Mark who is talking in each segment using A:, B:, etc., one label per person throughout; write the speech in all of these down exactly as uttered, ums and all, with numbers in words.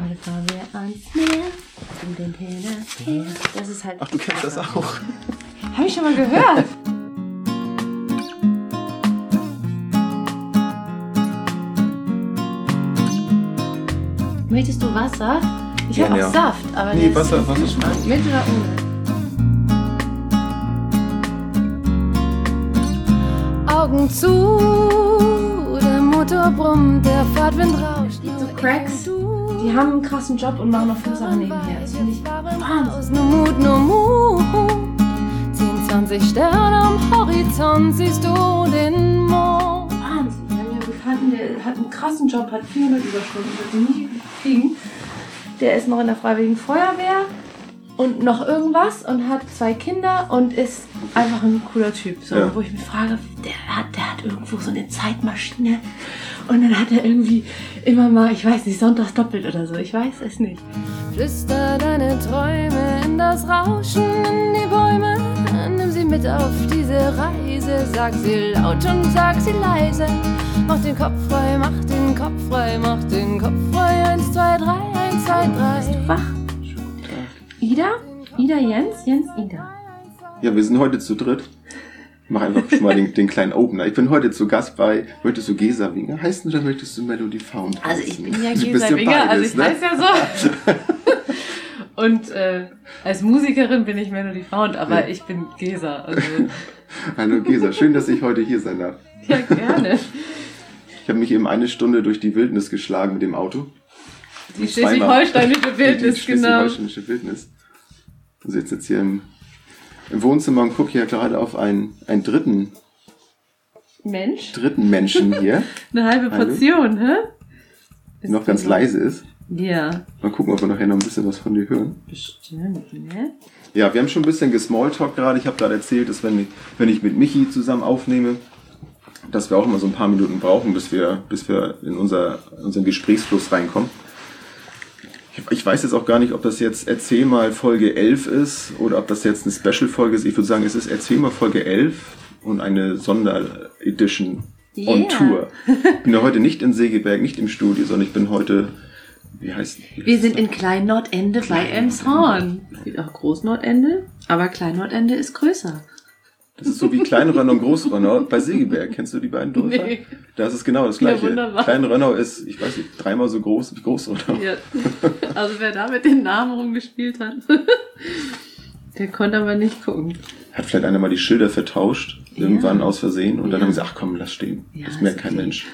A: Heute fahren wir ans Meer, um den Teller. Das ist halt.
B: Ach, du kennst das auch.
A: Hab ich schon mal gehört. Möchtest du Wasser? Ich habe auch
B: ja.
A: Saft, aber
B: nee,
A: der
B: Wasser,
A: ist
B: Wasser
A: nicht
B: schmeckt.
A: mit oder ohne? Augen zu, der Motor brummt, der Fahrtwind rauscht. So Cracks, die haben einen krassen Job und machen noch viele Sachen nebenher. Das finde ich Wahnsinn. Nur Mut, nur Mut. zehn, zwanzig Sterne am Horizont, siehst du den Mond. Wahnsinn. Wir haben ja einen Bekannten, der hat einen krassen Job, hat vierhundert Überstunden, wird sie nie kriegen. Der ist noch in der Freiwilligen Feuerwehr und noch irgendwas und hat zwei Kinder und ist einfach ein cooler Typ. So, ja. Wo ich mich frage, der hat, der hat irgendwo so eine Zeitmaschine und dann hat er irgendwie immer mal, ich weiß nicht, sonntags doppelt oder so, ich weiß es nicht. Flüster deine Träume in das Rauschen in die Bäume, nimm sie mit auf diese Reise, sag sie laut und sag sie leise. Mach den Kopf frei, mach den Kopf frei, mach den Kopf frei, eins, zwei, drei, eins, zwei, drei. Bist du wach? Ida? Ida, Jens? Jens, Ida.
B: Ja, wir sind heute zu dritt. Ich mach einfach schon mal den, den kleinen Opener. Ich bin heute zu Gast bei, möchtest du Gesa Winger heißen oder möchtest du Melody Found heißen?
A: Also ich bin ja Gesa Winger, ja also ich ne? heiße ja so. Und äh, als Musikerin bin ich Melody Found, aber ja. Ich bin Gesa. Also.
B: Hallo Gesa, schön, dass ich heute hier sein darf.
A: Ja, gerne.
B: Ich habe mich eben eine Stunde durch die Wildnis geschlagen mit dem Auto.
A: Die schleswig-holsteinische Wildnis,
B: die
A: genau.
B: schleswig-holsteinische Wildnis. Ich sitze jetzt hier im, im Wohnzimmer und gucke hier gerade auf einen, einen dritten
A: Mensch.
B: Dritten Menschen hier.
A: Eine halbe Portion, hä?
B: Die noch ganz leise ist.
A: Ja.
B: Mal gucken, ob wir nachher noch ein bisschen was von dir hören.
A: Bestimmt, ne?
B: Ja, wir haben schon ein bisschen gesmalltalk gerade. Ich habe gerade erzählt, dass wenn ich, wenn ich mit Michi zusammen aufnehme, dass wir auch immer so ein paar Minuten brauchen, bis wir, bis wir in unser, unseren Gesprächsfluss reinkommen. Ich, ich weiß jetzt auch gar nicht, ob das jetzt Erzähl mal Folge elf ist oder ob das jetzt eine Special-Folge ist. Ich würde sagen, es ist Erzähl mal Folge elf und eine Sonderedition yeah. on Tour. Ich bin ja heute nicht in Segeberg, nicht im Studio, sondern ich bin heute, wie heißt wie
A: Wir sind in Klein-Nordende bei Elmshorn. Geht auch Groß-Nordende, aber Klein-Nordende ist größer.
B: Das ist so wie Klein-Rönnau und Groß-Rönnau bei Segeberg. Kennst du die beiden Dörfer? Nee. Das ist genau das Gleiche. Ja, Klein-Rönnau ist, ich weiß nicht, dreimal so groß wie Groß-Rönnau. Ja.
A: Also wer da mit den Namen rumgespielt hat, der konnte aber nicht gucken.
B: Hat vielleicht einer mal die Schilder vertauscht, ja. Irgendwann aus Versehen, und dann ja. haben sie gesagt, ach komm, lass stehen. Ja, das merkt kein okay. Mensch.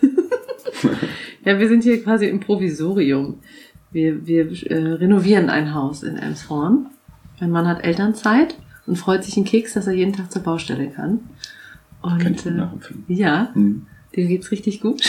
A: Ja, wir sind hier quasi im Provisorium. Wir, wir äh, renovieren ein Haus in Elmshorn. Mein Mann hat Elternzeit und freut sich einen Keks, dass er jeden Tag zur Baustelle kann. Und kann ich äh, ja, mhm. Dem geht's richtig gut.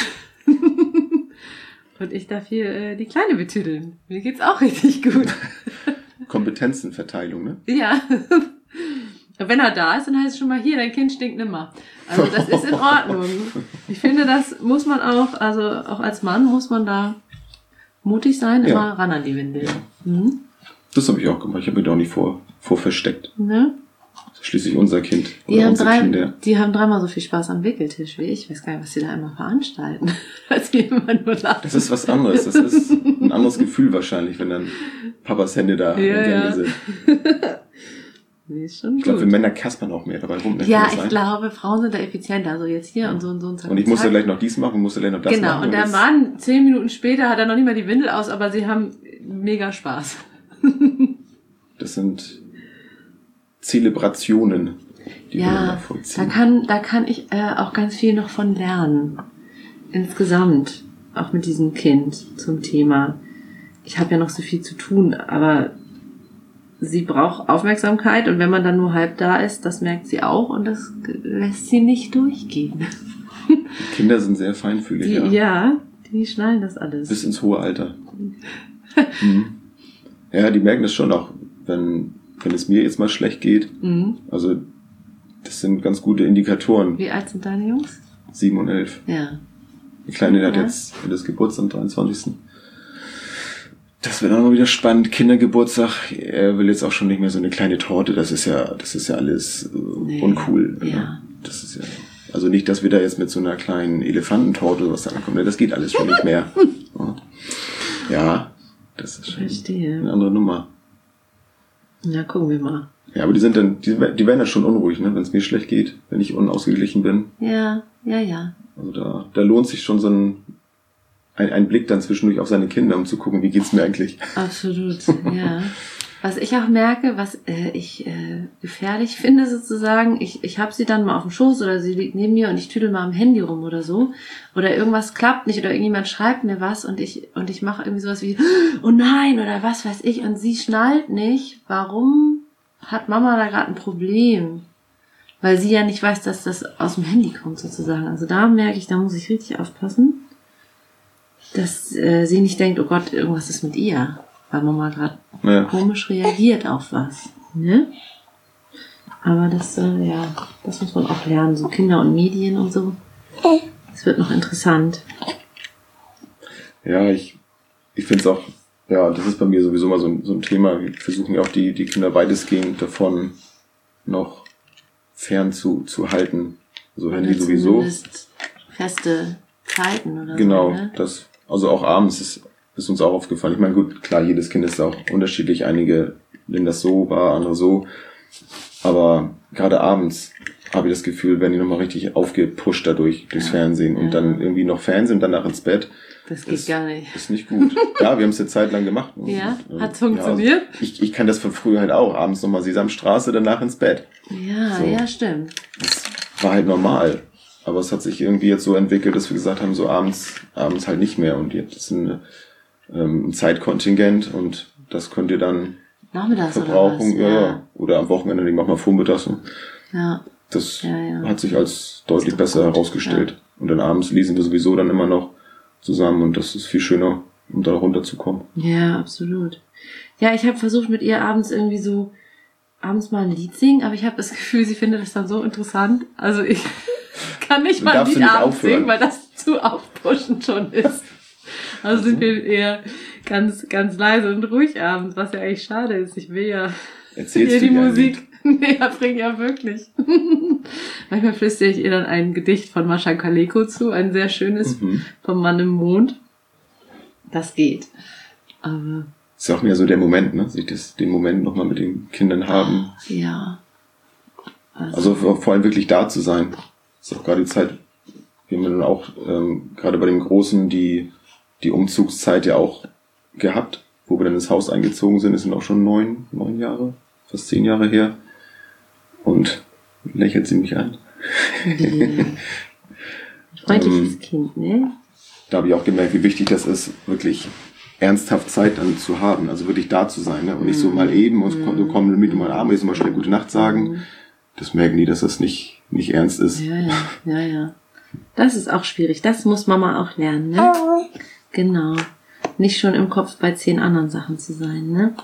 A: Und ich darf hier äh, die Kleine betüdeln. Mir geht's auch richtig gut.
B: Kompetenzenverteilung, ne?
A: Ja. Wenn er da ist, dann heißt es schon mal, hier, dein Kind stinkt nimmer. Also das ist in Ordnung. Ich finde, das muss man auch, also auch als Mann muss man da mutig sein, immer ja. ran an die Windel. Ja. Mhm.
B: Das habe ich auch gemacht. Ich habe mich da auch nicht vor, vor versteckt.
A: Ne?
B: Das ist schließlich unser Kind.
A: Die haben, drei, Kinder. die haben dreimal so viel Spaß am Wickeltisch wie ich. Ich weiß gar nicht, was die da immer veranstalten. Als die immer nur lachen.
B: Das ist was anderes. Das ist ein anderes Gefühl wahrscheinlich, wenn dann Papas Hände da
A: ja,
B: ja. sind.
A: Nee, ist schon
B: ich glaube, für Männer kaspern auch mehr dabei rum.
A: Ja, ich sein. glaube, Frauen sind da effizienter. Also jetzt hier und so und so. Und,
B: und ich musste gleich noch dies machen und musste gleich noch das
A: genau.
B: machen.
A: Genau, und der Mann, zehn Minuten später, hat er noch nicht mal die Windel aus, aber sie haben mega Spaß.
B: Das sind Zelebrationen, die
A: ja,
B: wir da vollziehen.
A: Da kann, da kann ich äh, auch ganz viel noch von lernen. Insgesamt. Auch mit diesem Kind zum Thema. Ich habe ja noch so viel zu tun, aber sie braucht Aufmerksamkeit und wenn man dann nur halb da ist, das merkt sie auch und das lässt sie nicht durchgehen.
B: Kinder sind sehr feinfühlig,
A: die,
B: ja.
A: Ja, die schnallen das alles.
B: Bis ins hohe Alter. mhm. Ja, die merken das schon auch, wenn, wenn es mir jetzt mal schlecht geht. Mhm. Also das sind ganz gute Indikatoren.
A: Wie alt sind deine Jungs?
B: Sieben und elf.
A: Ja.
B: Die Kleine ja. hat jetzt das Geburtstag am dreiundzwanzigsten Das wird auch mal wieder spannend. Kindergeburtstag. Er will jetzt auch schon nicht mehr so eine kleine Torte. Das ist ja, das ist ja alles äh, nee. uncool. Ja. Ne? Das ist ja, also nicht, dass wir da jetzt mit so einer kleinen Elefantentorte was da ankommen. Das geht alles schon nicht mehr. Ja. Das ist schon
A: Verstehe.
B: eine andere Nummer.
A: Na, gucken wir mal.
B: Ja, aber die sind dann, die, die werden dann schon unruhig, ne, wenn es mir schlecht geht, wenn ich unausgeglichen bin.
A: Ja, ja, ja.
B: Also da, da lohnt sich schon so ein, ein, ein Blick dann zwischendurch auf seine Kinder, um zu gucken, wie geht's mir eigentlich.
A: Absolut, ja. Was ich auch merke, was äh, ich äh, gefährlich finde sozusagen, ich, ich habe sie dann mal auf dem Schoß oder sie liegt neben mir und ich tüdel mal am Handy rum oder so. Oder irgendwas klappt nicht oder irgendjemand schreibt mir was und ich und ich mache irgendwie sowas wie, oh nein, oder was weiß ich. Und sie schnallt nicht, warum hat Mama da gerade ein Problem? Weil sie ja nicht weiß, dass das aus dem Handy kommt sozusagen. Also da merke ich, da muss ich richtig aufpassen, dass äh, sie nicht denkt, oh Gott, irgendwas ist mit ihr. Weil Mama gerade ja. komisch reagiert auf was. Ne? Aber das, äh, ja, das muss man auch lernen. So Kinder und Medien und so. Das wird noch interessant.
B: Ja, ich, ich finde es auch, ja, das ist bei mir sowieso mal so ein, so ein Thema. Wir versuchen ja auch die, die Kinder weitestgehend davon noch fern zu, zu halten. So also Handy sowieso.
A: Feste Zeiten oder
B: genau,
A: so. Genau, ne?
B: das, also auch abends ist ist uns auch aufgefallen. Ich meine, gut, klar, jedes Kind ist auch unterschiedlich. Einige nehmen das so wahr, andere so. Aber gerade abends habe ich das Gefühl, werden die nochmal richtig aufgepusht dadurch, durchs ja, Fernsehen. Und ja. dann irgendwie noch Fernsehen, danach ins Bett.
A: Das geht
B: ist,
A: gar nicht.
B: Ist nicht gut. Ja, wir haben es eine Zeit lang gemacht.
A: Ja,
B: und,
A: hat's funktioniert?
B: Ja, also ich, ich kann das von früher halt auch. Abends nochmal Sesamstraße, danach ins Bett.
A: Ja, so. Ja, stimmt.
B: Das war halt normal. Aber es hat sich irgendwie jetzt so entwickelt, dass wir gesagt haben, so abends, abends halt nicht mehr. Und jetzt ist eine ein Zeitkontingent und das könnt ihr dann
A: Nachmittags
B: verbrauchen,
A: oder was?
B: Ja,
A: ja.
B: Oder am Wochenende, die machen wir vormittags.
A: Ja.
B: Das
A: ja, ja.
B: hat sich als deutlich besser gut. herausgestellt. Ja. Und dann abends lesen wir sowieso dann immer noch zusammen und das ist viel schöner, um da runterzukommen.
A: Ja, absolut. Ja, ich habe versucht mit ihr abends irgendwie so, abends mal ein Lied singen, aber ich habe das Gefühl, sie findet das dann so interessant. Also ich kann nicht mal ein Lied abends singen, weil das zu aufpushend schon ist. Also sind wir eher ganz, ganz leise und ruhig abends, was ja eigentlich schade ist. Ich will ja
B: Erzählst
A: ihr die
B: du
A: Musik näher bringen, ja wirklich. Manchmal flüstere ich ihr dann ein Gedicht von Mascha Kaleko zu, ein sehr schönes mhm. vom Mann im Mond. Das geht. Aber
B: ist ja auch mehr so der Moment, ne? Sich das, den Moment nochmal mit den Kindern haben.
A: Ja.
B: Also, also vor allem wirklich da zu sein. Ist auch gerade die Zeit, wir haben dann auch ähm, gerade bei dem Großen die die Umzugszeit ja auch gehabt, wo wir dann ins Haus eingezogen sind. Es sind auch schon neun, neun Jahre, fast zehn Jahre her. Und lächelt sie mich an.
A: Freundliches ähm, Kind, ne?
B: Da habe ich auch gemerkt, wie wichtig das ist, wirklich ernsthaft Zeit dann zu haben, also wirklich da zu sein, ne? Und nicht so mal eben und so kommen mit mal Abend, jetzt mal schnell gute Nacht sagen. Das merken die, dass das nicht, nicht ernst ist.
A: Ja, ja, ja, ja. Das ist auch schwierig. Das muss Mama auch lernen, ne? Genau. Nicht schon im Kopf bei zehn anderen Sachen zu sein, ne?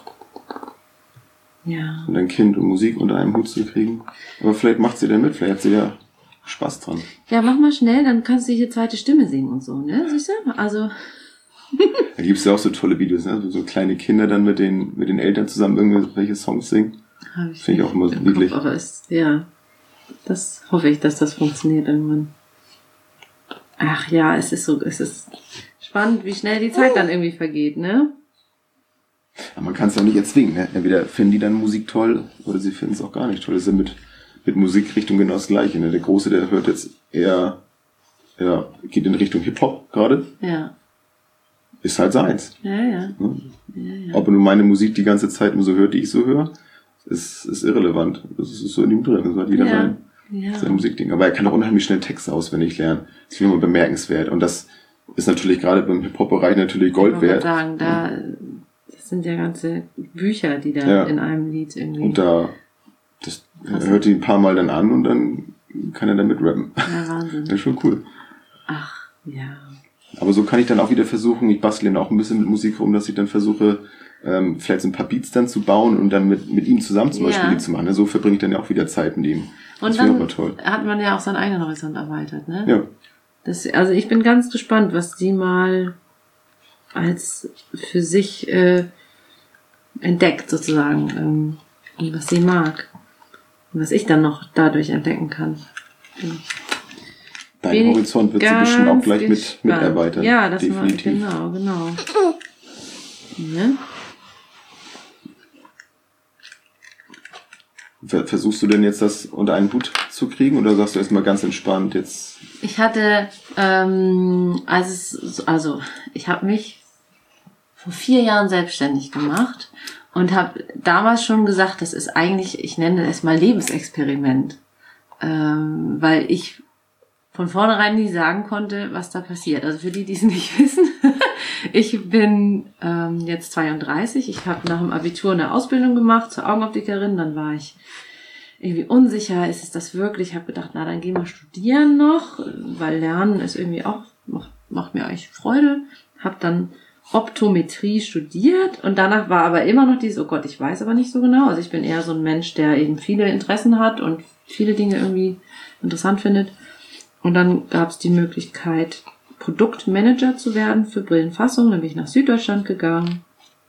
A: Ja.
B: Und ein Kind und Musik unter einem Hut zu kriegen. Aber vielleicht macht sie da mit, vielleicht hat sie ja Spaß dran.
A: Ja, mach mal schnell, dann kannst du hier zweite Stimme singen und so, ne? Siehst du? Also.
B: Da gibt's ja auch so tolle Videos, ne? So kleine Kinder dann mit den, mit den Eltern zusammen irgendwelche Songs singen. Finde ich auch immer niedlich.
A: Aber es, ja. Das hoffe ich, dass das funktioniert irgendwann. Ach ja, es ist so, es ist spannend, wie schnell die Zeit dann irgendwie vergeht, ne?
B: Aber man kann es ja nicht erzwingen, ne? Entweder finden die dann Musik toll oder sie finden es auch gar nicht toll. Das ist ja mit, mit Musikrichtung genau das Gleiche, ne? Der Große, der hört jetzt eher, ja, geht in Richtung Hip-Hop gerade.
A: Ja.
B: Ist halt seins.
A: Ja, ja.
B: Ne?
A: Ja, ja.
B: Ob er nur meine Musik die ganze Zeit nur so hört, die ich so höre, ist, ist irrelevant. Das ist so in ihm drin. Das hat jeder
A: ja.
B: sein,
A: ja.
B: sein Musikding. Aber er kann auch unheimlich schnell Texte auswendig lernen. Das ist immer bemerkenswert. Und das ist natürlich gerade beim Hip-Hop-Bereich natürlich Gold wert.
A: Ich wollte sagen, da, das sind ja ganze Bücher, die da ja. in einem Lied irgendwie.
B: Und da, das er hört ihn ein paar Mal dann an und dann kann er damit rappen.
A: Ja, Wahnsinn.
B: Das ist schon cool.
A: Ach, ja.
B: Aber so kann ich dann auch wieder versuchen, ich bastle dann auch ein bisschen mit Musik rum, dass ich dann versuche, ähm, vielleicht so ein paar Beats dann zu bauen und dann mit, mit ihm zusammen zum Beispiel
A: ja.
B: die zu machen. So verbringe ich dann ja auch wieder Zeit mit ihm.
A: Und
B: das
A: dann
B: auch mal toll.
A: Hat man ja auch seinen eigenen Horizont erweitert, ne?
B: Ja.
A: Das, also ich bin ganz gespannt, was sie mal als für sich äh, entdeckt sozusagen ähm, und was sie mag und was ich dann noch dadurch entdecken kann.
B: Dein
A: bin
B: Horizont wird sie bestimmt auch gleich mit, mit erweitern.
A: Ja, das
B: definitiv.
A: War, genau, genau. Ne?
B: Versuchst du denn jetzt das unter einen Hut zu kriegen oder sagst du erstmal ganz entspannt jetzt?
A: Ich hatte, ähm, also, also ich habe mich vor vier Jahren selbstständig gemacht und habe damals schon gesagt, das ist eigentlich, ich nenne es mal Lebensexperiment, ähm, weil ich von vornherein nie sagen konnte, was da passiert. Also für die, die es nicht wissen, ich bin ähm, jetzt zweiunddreißig, ich habe nach dem Abitur eine Ausbildung gemacht zur Augenoptikerin, dann war ich irgendwie unsicher, ist es das wirklich? Ich habe gedacht, na dann geh mal studieren noch, weil Lernen ist irgendwie auch, macht, macht mir eigentlich Freude. Habe dann Optometrie studiert und danach war aber immer noch dieses, oh Gott, ich weiß aber nicht so genau. Also ich bin eher so ein Mensch, der eben viele Interessen hat und viele Dinge irgendwie interessant findet. Und dann gab es die Möglichkeit, Produktmanager zu werden für Brillenfassung. Dann bin ich nach Süddeutschland gegangen,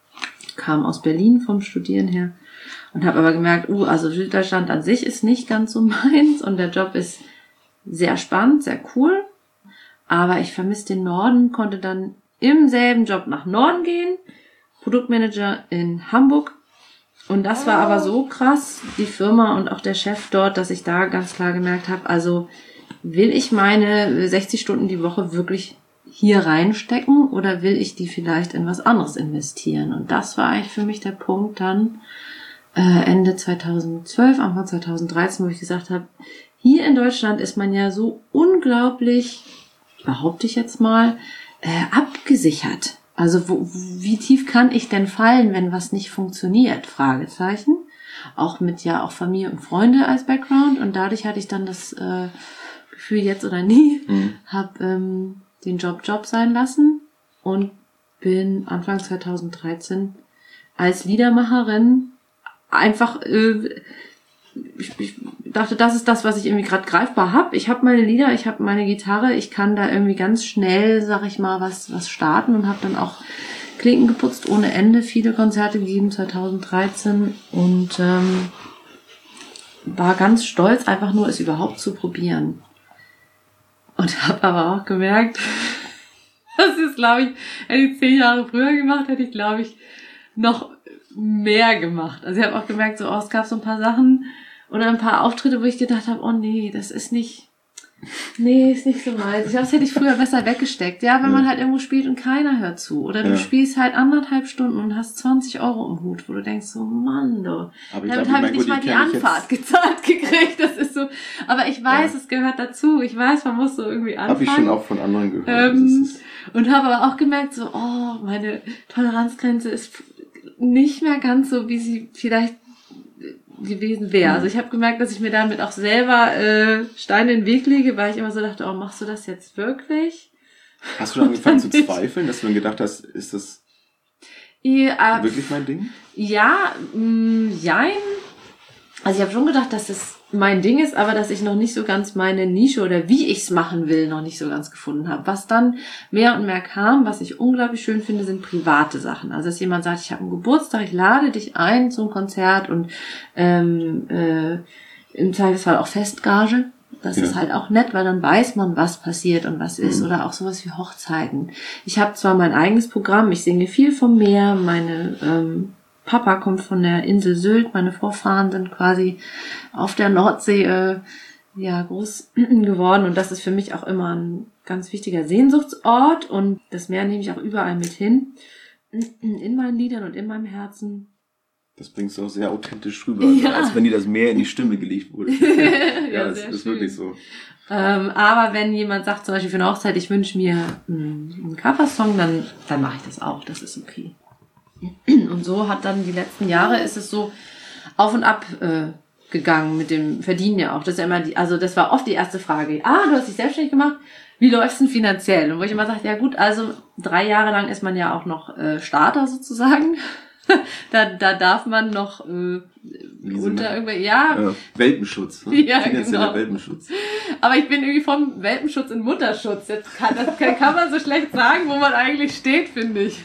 A: kam aus Berlin vom Studieren her und habe aber gemerkt, uh, also Süddeutschland an sich ist nicht ganz so meins und der Job ist sehr spannend, sehr cool, aber ich vermisse den Norden, konnte dann im selben Job nach Norden gehen, Produktmanager in Hamburg. Und das war aber so krass, die Firma und auch der Chef dort, dass ich da ganz klar gemerkt habe, also will ich meine sechzig Stunden die Woche wirklich hier reinstecken oder will ich die vielleicht in was anderes investieren? Und das war eigentlich für mich der Punkt dann äh, Ende zweitausendzwölf, Anfang zweitausenddreizehn, wo ich gesagt habe, hier in Deutschland ist man ja so unglaublich, behaupte ich jetzt mal, äh, abgesichert. Also wo, wie tief kann ich denn fallen, wenn was nicht funktioniert? Fragezeichen. Auch mit ja auch Familie und Freunde als Background. Und dadurch hatte ich dann das äh, Gefühl, jetzt oder nie, mhm. habe ähm, den Job Job sein lassen und bin Anfang zweitausenddreizehn als Liedermacherin einfach, äh, ich, ich dachte, das ist das, was ich irgendwie gerade greifbar habe. Ich habe meine Lieder, ich habe meine Gitarre, ich kann da irgendwie ganz schnell, sag ich mal, was was starten und habe dann auch Klinken geputzt ohne Ende, viele Konzerte gegeben zweitausenddreizehn und ähm, war ganz stolz, einfach nur es überhaupt zu probieren. Und habe aber auch gemerkt, das ist, glaube ich, hätte ich zehn Jahre früher gemacht, hätte ich, glaube ich, noch mehr gemacht. Also ich habe auch gemerkt, so, oh, es gab so ein paar Sachen oder ein paar Auftritte, wo ich gedacht habe, oh nee, das ist nicht, nee, ist nicht so meins. Ich glaube, das hätte ich früher besser weggesteckt. Ja, wenn ja. man halt irgendwo spielt und keiner hört zu. Oder du ja. spielst halt anderthalb Stunden und hast zwanzig Euro im Hut, wo du denkst, so Mann, du. Aber ich damit habe ich nicht mal die Anfahrt gezahlt gekriegt. Das ist so. Aber ich weiß, ja. es gehört dazu. Ich weiß, man muss so irgendwie anfangen.
B: Habe ich schon auch von anderen gehört.
A: Ähm, und habe aber auch gemerkt, so, oh, meine Toleranzgrenze ist nicht mehr ganz so, wie sie vielleicht gewesen wäre. Also ich habe gemerkt, dass ich mir damit auch selber äh, Steine in den Weg lege, weil ich immer so dachte, oh, machst du das jetzt wirklich?
B: Hast du dann angefangen zu zweifeln, dass du dann gedacht hast, ist das ja, wirklich mein Ding?
A: Ja, mh, jein. Also ich habe schon gedacht, dass es mein Ding ist, aber dass ich noch nicht so ganz meine Nische oder wie ich es machen will, noch nicht so ganz gefunden habe. Was dann mehr und mehr kam, was ich unglaublich schön finde, sind private Sachen. Also dass jemand sagt, ich habe einen Geburtstag, ich lade dich ein zum Konzert und ähm, äh, im Zweifelsfall auch Festgage. Das ja. ist halt auch nett, weil dann weiß man, was passiert und was ist. Mhm. Oder auch sowas wie Hochzeiten. Ich habe zwar mein eigenes Programm, ich singe viel vom Meer, meine ähm, Papa kommt von der Insel Sylt, meine Vorfahren sind quasi auf der Nordsee äh, ja groß geworden und das ist für mich auch immer ein ganz wichtiger Sehnsuchtsort und das Meer nehme ich auch überall mit hin, in meinen Liedern und in meinem Herzen.
B: Das bringst du auch sehr authentisch rüber, ja. als wenn dir das Meer in die Stimme gelegt wurde. ja,
A: ja,
B: das ist schön. Wirklich so.
A: Ähm, aber wenn jemand sagt zum Beispiel für eine Hochzeit, ich wünsche mir einen, einen Coversong, dann, dann mache ich das auch, das ist okay. Und so hat dann die letzten Jahre ist es so auf und ab äh, gegangen mit dem Verdienen ja auch. Das ist ja immer die, also das war oft die erste Frage. Ah, du hast dich selbstständig gemacht. Wie läuft's denn finanziell? Und wo ich immer sage, ja gut, also drei Jahre lang ist man ja auch noch äh, Starter sozusagen. da, da darf man noch äh, unter irgendwie, ja.
B: ja. Welpenschutz. Ne?
A: Ja, finanzieller genau.
B: Welpenschutz.
A: Aber ich bin irgendwie vom Welpenschutz in Mutterschutz. Jetzt kann, das kann, kann man so schlecht sagen, wo man eigentlich steht, finde ich.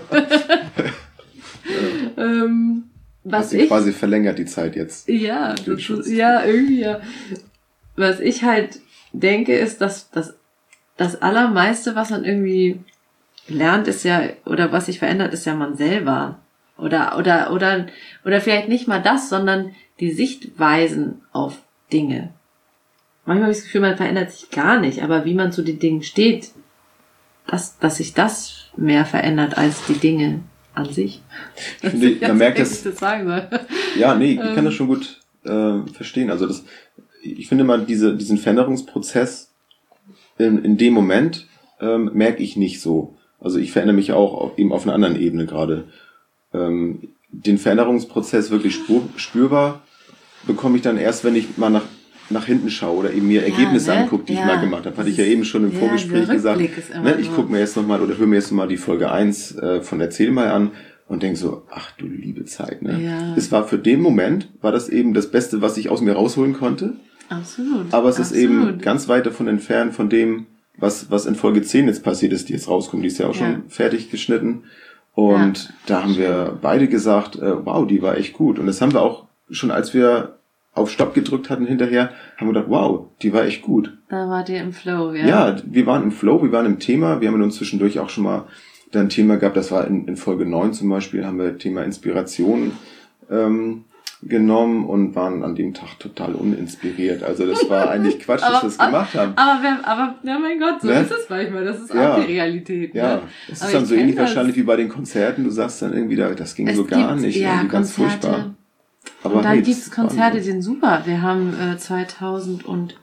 A: ja. ähm, was ich
B: quasi verlängert die Zeit jetzt.
A: Ja, das ist, ja, irgendwie ja. Was ich halt denke, ist, dass das, das Allermeiste, was man irgendwie
C: lernt, ist ja, oder was sich verändert, ist ja man selber. Oder, oder, oder, oder vielleicht nicht mal das, sondern die Sichtweisen auf Dinge. Manchmal habe ich das Gefühl, man verändert sich gar nicht, aber wie man zu den Dingen steht, dass, dass sich das mehr verändert als die Dinge an sich.
B: Ich finde, man merkt das.
C: das sagen soll.
B: Ja, nee, ich kann das schon gut äh, verstehen. Also das, ich finde mal, diese, diesen Veränderungsprozess in, in dem Moment ähm, merke ich nicht so. Also ich verändere mich auch auf, eben auf einer anderen Ebene gerade. Ähm, den Veränderungsprozess wirklich spür, spürbar bekomme ich dann erst, wenn ich mal nach nach hinten schaue oder eben mir ja, Ergebnisse ne? angucke, die ja. ich mal gemacht habe. Hatte ich ja eben schon im ja, Vorgespräch gesagt. Ne? Ich gucke mir jetzt nochmal oder höre mir jetzt nochmal die Folge eins äh, von Erzähl mal an und denke so, ach du liebe Zeit. Ne? Ja. Es war für den Moment, war das eben das Beste, was ich aus mir rausholen konnte.
C: Absolut.
B: Aber es
C: Absolut.
B: ist eben ganz weit davon entfernt von dem, was was in Folge zehn jetzt passiert ist, die jetzt rauskommt. Die ist ja auch schon ja. fertig geschnitten. Und ja. da haben wir beide gesagt, äh, wow, die war echt gut. Und das haben wir auch schon, als wir auf Stopp gedrückt hatten hinterher, haben wir gedacht, wow, die war echt gut.
C: Da wart ihr im Flow, ja.
B: Ja, wir waren im Flow, wir waren im Thema, wir haben uns zwischendurch auch schon mal ein Thema gehabt, das war in, in Folge neun zum Beispiel, haben wir Thema Inspiration ähm, genommen und waren an dem Tag total uninspiriert. Also das war eigentlich Quatsch, dass wir das gemacht haben.
C: Aber, aber, aber ja mein Gott, so ne? ist es manchmal, das ist ja. auch die Realität. Ne?
B: Ja, es ist dann so ähnlich das. wahrscheinlich wie bei den Konzerten, du sagst dann irgendwie, da, das ging es so gar gibt, nicht,
C: ja,
B: irgendwie ganz
C: Konzerte.
B: furchtbar. Aber
C: und dann
B: hey,
C: gibt's Konzerte, die sind super. Wir haben äh, zweitausendvierzehn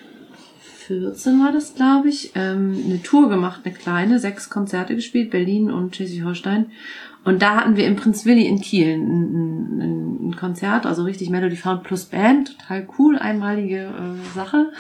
C: war das, glaube ich, ähm, eine Tour gemacht, eine kleine, sechs Konzerte gespielt, Berlin und Schleswig-Holstein. Und da hatten wir im Prinz Willi in Kiel ein, ein, ein Konzert, also richtig Melody Found plus Band, total cool, einmalige äh, Sache.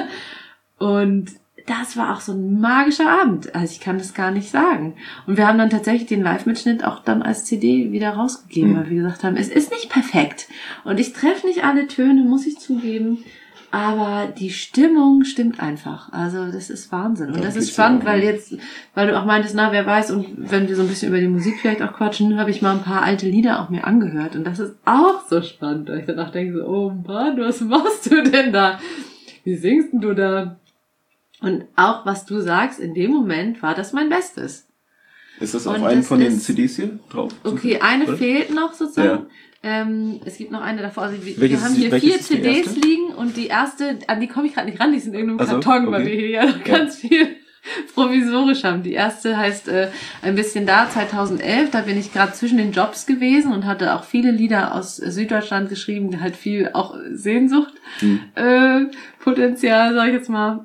C: Und das war auch so ein magischer Abend. Also ich kann das gar nicht sagen. Und wir haben dann tatsächlich den Live-Mitschnitt auch dann als C D wieder rausgegeben, mhm. weil wir gesagt haben, es ist nicht perfekt. Und ich treffe nicht alle Töne, muss ich zugeben. Aber die Stimmung stimmt einfach. Also das ist Wahnsinn. Und das, das ist spannend, weil jetzt, weil du auch meintest, na, wer weiß, und wenn wir so ein bisschen über die Musik vielleicht auch quatschen, habe ich mal ein paar alte Lieder auch mir angehört. Und das ist auch so spannend. Weil ich danach denke so, oh Mann, was machst du denn da? Wie singst denn du da? Und auch, was du sagst, in dem Moment war das mein Bestes.
B: Ist das auf und einem von den C Ds hier drauf?
C: Okay, eine oder? fehlt noch sozusagen. Ja. Ähm, es gibt noch eine davor. Also wir, wir haben hier vier C Ds liegen und die erste, an die komme ich gerade nicht ran, die ist in irgendeinem also, Karton, okay. weil wir hier ja noch ja. ganz viel provisorisch haben. Die erste heißt äh, ein bisschen da, zweitausendelf, da bin ich gerade zwischen den Jobs gewesen und hatte auch viele Lieder aus Süddeutschland geschrieben, halt viel auch Sehnsucht, hm. äh, Potenzial, sag ich jetzt mal.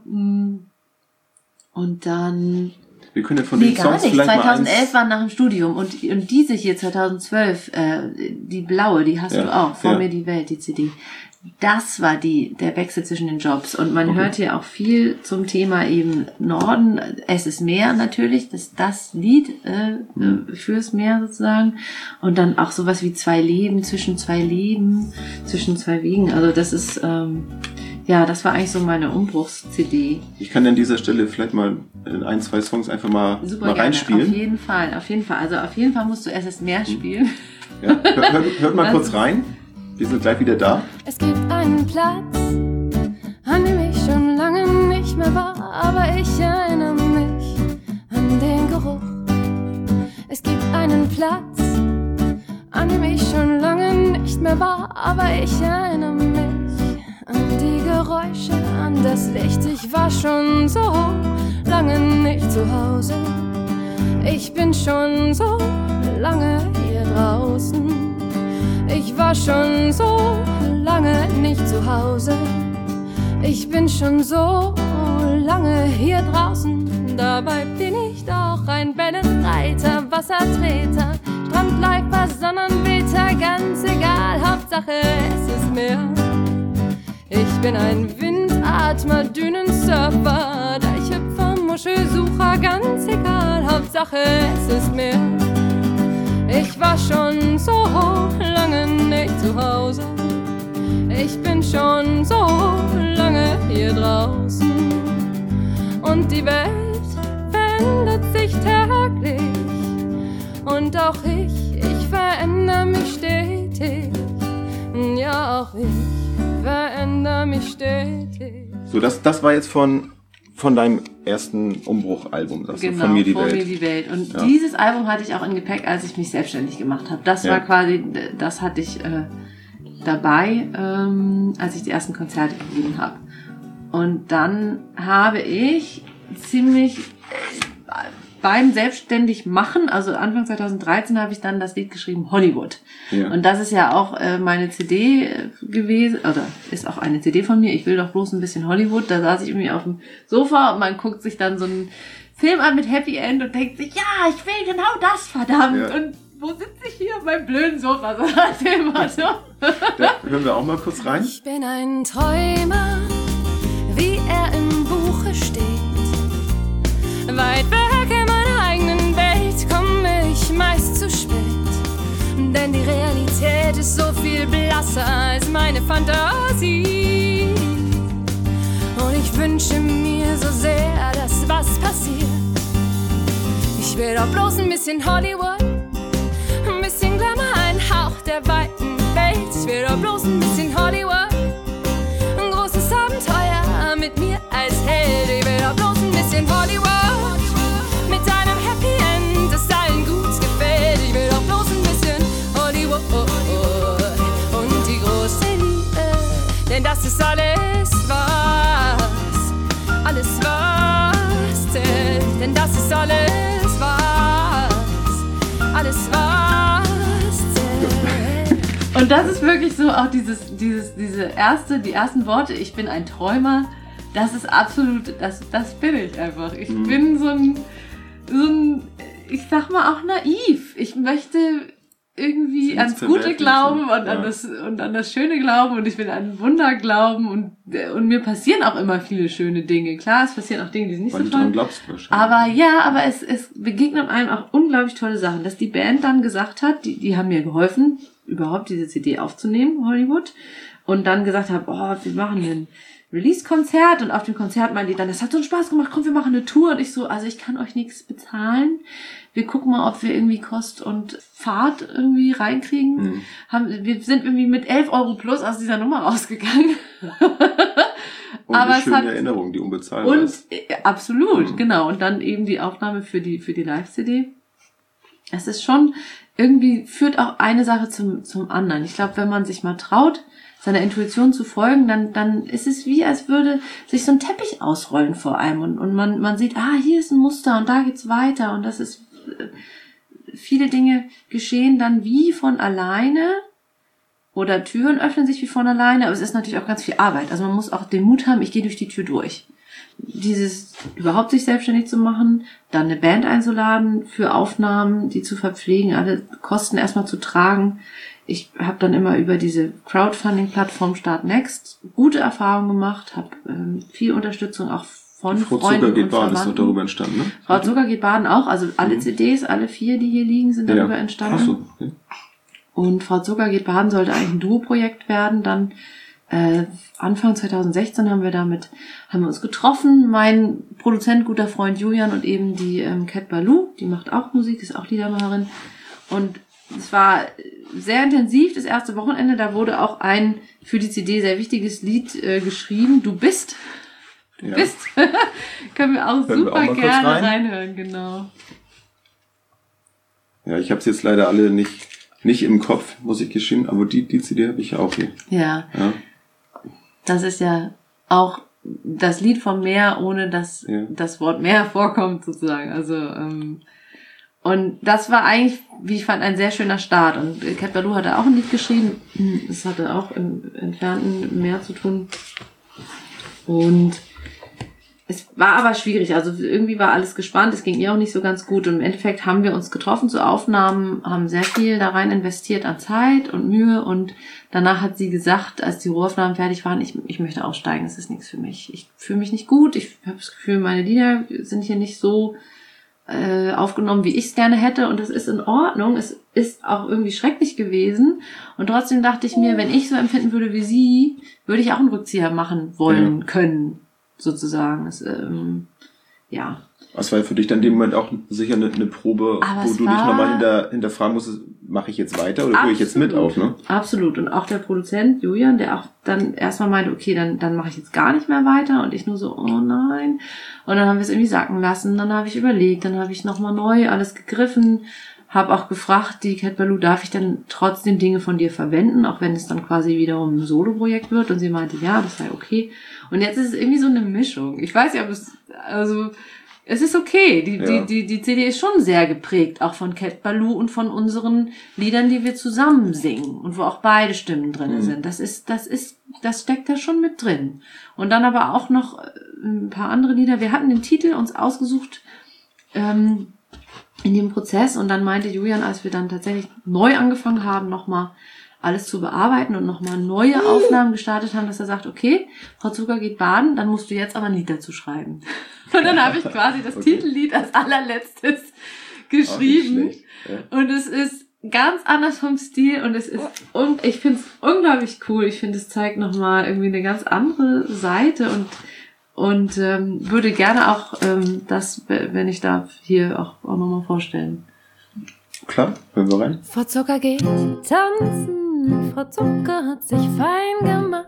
C: Und dann...
B: Wir können ja von
C: nee,
B: den Songs
C: nicht.
B: vielleicht
C: zweitausendelf war nach dem Studium und, und diese hier zweitausendzwölf, äh, die blaue, die hast ja, du auch, Vor ja. mir die Welt, die C D. Das war die, der Wechsel zwischen den Jobs. Und man okay. hört hier auch viel zum Thema eben Norden. Es ist Meer natürlich, das das Lied äh, hm. fürs Meer sozusagen. Und dann auch sowas wie zwei Leben, zwischen zwei Leben, zwischen zwei Wegen. Also das ist, ähm, ja, das war eigentlich so meine Umbruchs-C D.
B: Ich kann an dieser Stelle vielleicht mal in ein, zwei Songs einfach mal,
C: Super
B: mal
C: gerne.
B: reinspielen.
C: Auf jeden Fall, auf jeden Fall. Also auf jeden Fall musst du erst das Meer spielen.
B: Ja, hört, hört, hört mal das kurz rein. Wir sind gleich wieder da.
A: Es gibt einen Platz, an dem ich schon lange nicht mehr war, aber ich erinnere mich an den Geruch. Es gibt einen Platz, an dem ich schon lange nicht mehr war, aber ich erinnere mich an die Geräusche, an das Licht. Ich war schon so lange nicht zu Hause. Ich bin schon so lange hier draußen. Ich war schon so lange nicht zu Hause. Ich bin schon so lange hier draußen. Dabei bin ich doch ein Wellenreiter, Wassertreter, Strandläufer, Sonnenbeter, ganz egal, Hauptsache es ist Meer. Ich bin ein Windatmer, Dünensurfer, Deichhüpfer, Muschelsucher, ganz egal, Hauptsache es ist Meer. Ich war schon so lange nicht zu Hause. Ich bin schon so lange hier draußen. Und die Welt verändert sich täglich. Und auch ich, ich verändere mich stetig. Ja, auch ich verändere mich stetig.
B: So, das, das war jetzt von, von deinem ersten Umbruchalbum, das
C: genau,
B: Von mir die
C: Von
B: Welt.
C: mir die Welt. Und
B: ja.
C: dieses Album hatte ich auch in Gepäck, als ich mich selbstständig gemacht habe. Das ja. war quasi, das hatte ich äh, dabei, ähm, als ich die ersten Konzerte gegeben habe. Und dann habe ich ziemlich äh, beim selbstständig machen, also Anfang zweitausenddreizehn, habe ich dann das Lied geschrieben, Hollywood. Ja. Und das ist ja auch äh, meine C D gewesen, oder ist auch eine C D von mir, ich will doch bloß ein bisschen Hollywood. Da saß ich irgendwie auf dem Sofa und man guckt sich dann so einen Film an mit Happy End und denkt sich, ja, ich will genau das, verdammt. Ja. Und wo sitze ich hier auf meinem blöden Sofa? So das Thema, so.
B: Da hören wir auch mal kurz rein.
A: Ich bin ein Träumer, wie er im Buche steht. Weit weg in meiner eigenen Welt komme ich meist zu spät. Denn die Realität ist so viel blasser als meine Fantasie. Und ich wünsche mir so sehr, dass was passiert. Ich will doch bloß ein bisschen Hollywood, ein bisschen Glamour, ein Hauch der weiten Welt. Ich will doch bloß ein bisschen Hollywood, ein großes Abenteuer mit mir als Held. Ich will doch bloß ein bisschen Hollywood, mit einem Happy End, das allen gut gefällt. Ich will doch bloß ein bisschen Hollywood und die große Liebe, denn das ist alles, was, alles was zählt. Denn das ist alles, was, alles was zählt.
C: Und das ist wirklich so auch dieses, dieses, diese erste, die ersten Worte, ich bin ein Träumer, das ist absolut, das, das bin ich einfach. Ich mhm. bin so ein, so ein, ich sag mal auch naiv. Ich möchte irgendwie ans Gute glauben und, ja. an das, und an das Schöne glauben und ich will an Wunder glauben und, und mir passieren auch immer viele schöne Dinge. Klar, es passieren auch Dinge, die sind nicht
B: Weil
C: so toll.
B: Glaubst,
C: aber ja, aber es, es begegnen einem auch unglaublich tolle Sachen. Dass die Band dann gesagt hat, die, die haben mir geholfen, überhaupt diese C D aufzunehmen, Hollywood, und dann gesagt haben, oh, wir machen ein Release-Konzert und auf dem Konzert meinen die dann, das hat so einen Spaß gemacht, komm, wir machen eine Tour. Und ich so, also ich kann euch nichts bezahlen. Wir gucken mal, ob wir irgendwie Kost und Fahrt irgendwie reinkriegen. Mhm. Haben, wir sind irgendwie mit elf Euro plus aus dieser Nummer rausgegangen.
B: Und aber eine schöne hat, Erinnerung, die unbezahlbar
C: und,
B: ist.
C: Äh, absolut, mhm. genau. Und dann eben die Aufnahme für die, für die Live-C D. Es ist schon, irgendwie führt auch eine Sache zum, zum anderen. Ich glaube, wenn man sich mal traut, seiner Intuition zu folgen, dann, dann ist es wie, als würde sich so ein Teppich ausrollen vor einem und, und man, man sieht, ah, hier ist ein Muster und da geht's weiter und das ist, viele Dinge geschehen dann wie von alleine oder Türen öffnen sich wie von alleine, aber es ist natürlich auch ganz viel Arbeit. Also man muss auch den Mut haben, ich gehe durch die Tür durch. Dieses, überhaupt sich selbstständig zu machen, dann eine Band einzuladen für Aufnahmen, die zu verpflegen, alle Kosten erstmal zu tragen. Ich habe dann immer über diese Crowdfunding-Plattform Startnext gute Erfahrungen gemacht, habe ähm, viel Unterstützung auch von
B: Frau
C: Freunden
B: Zucker geht
C: und
B: baden
C: Verwandten.
B: Ist doch darüber entstanden, ne?
C: Frau Zucker geht baden auch, also alle mhm. C Ds, alle vier, die hier liegen, sind darüber ja. entstanden. Ach so. Okay. Und Frau Zucker geht baden sollte eigentlich ein Duo-Projekt werden. Dann äh, Anfang zweitausendsechzehn haben wir damit, haben wir uns getroffen. Mein Produzent, guter Freund Julian und eben die ähm, Cat Baloo, die macht auch Musik, ist auch Liedermacherin. Und es war sehr intensiv, das erste Wochenende. Da wurde auch ein für die C D sehr wichtiges Lied äh, geschrieben. Du bist. Du ja. bist. Können wir auch Können super wir auch gerne rein? reinhören, genau.
B: Ja, ich habe es jetzt leider alle nicht nicht im Kopf, muss ich gestehen, aber die, die C D habe ich auch hier.
C: Ja. ja. Das ist ja auch das Lied vom Meer, ohne dass ja. das Wort Meer vorkommt, sozusagen. Also, ähm, und das war eigentlich, wie ich fand, ein sehr schöner Start. Und Cat Baloo hatte auch ein Lied geschrieben. Das hatte auch im entfernten Meer zu tun. Und es war aber schwierig, also irgendwie war alles gespannt, es ging ihr auch nicht so ganz gut und im Endeffekt haben wir uns getroffen zu Aufnahmen, haben sehr viel da rein investiert an Zeit und Mühe und danach hat sie gesagt, als die Rohaufnahmen fertig waren, ich, ich möchte aussteigen, das ist nichts für mich. Ich fühle mich nicht gut, ich habe das Gefühl, meine Lieder sind hier nicht so äh, aufgenommen, wie ich es gerne hätte und das ist in Ordnung, es ist auch irgendwie schrecklich gewesen und trotzdem dachte ich mir, wenn ich so empfinden würde wie sie, würde ich auch einen Rückzieher machen wollen, ja. können. Sozusagen. Das, ähm, ja.
B: Was war für dich dann in dem Moment auch sicher eine, eine Probe,
C: Aber
B: wo du dich nochmal hinter, hinterfragen musstest, mache ich jetzt weiter oder höre ich jetzt mit auf, ne?
C: Absolut. Und auch der Produzent, Julian, der auch dann erstmal meinte, okay, dann, dann mache ich jetzt gar nicht mehr weiter. Und ich nur so, oh nein. Und dann haben wir es irgendwie sacken lassen. Dann habe ich überlegt, dann habe ich nochmal neu alles gegriffen. Habe auch gefragt, die Cat Ballou, darf ich dann trotzdem Dinge von dir verwenden, auch wenn es dann quasi wiederum ein Solo-Projekt wird? Und sie meinte, ja, das sei okay. Und jetzt ist es irgendwie so eine Mischung. Ich weiß ja, ob es, also, es ist okay. Die,
B: ja.
C: die, die, die C D ist schon sehr geprägt, auch von Cat Ballou und von unseren Liedern, die wir zusammen singen und wo auch beide Stimmen drin mhm. sind. Das ist, das ist, das steckt da schon mit drin. Und dann aber auch noch ein paar andere Lieder. Wir hatten den Titel uns ausgesucht, ähm, in dem Prozess, und dann meinte Julian, als wir dann tatsächlich neu angefangen haben, nochmal alles zu bearbeiten und nochmal neue Aufnahmen gestartet haben, dass er sagt, okay, Frau Zucker geht baden, dann musst du jetzt aber ein Lied dazu schreiben. Und dann habe ich quasi das okay. Titellied als allerletztes geschrieben. Ja. Und es ist ganz anders vom Stil und es ist, und ich finde es unglaublich cool. Ich finde, es zeigt nochmal irgendwie eine ganz andere Seite und und ähm, würde gerne auch ähm, das, wenn ich darf, hier auch, auch nochmal vorstellen.
B: Klar, hören wir rein.
A: Frau Zucker geht tanzen, Frau Zucker hat sich fein gemacht.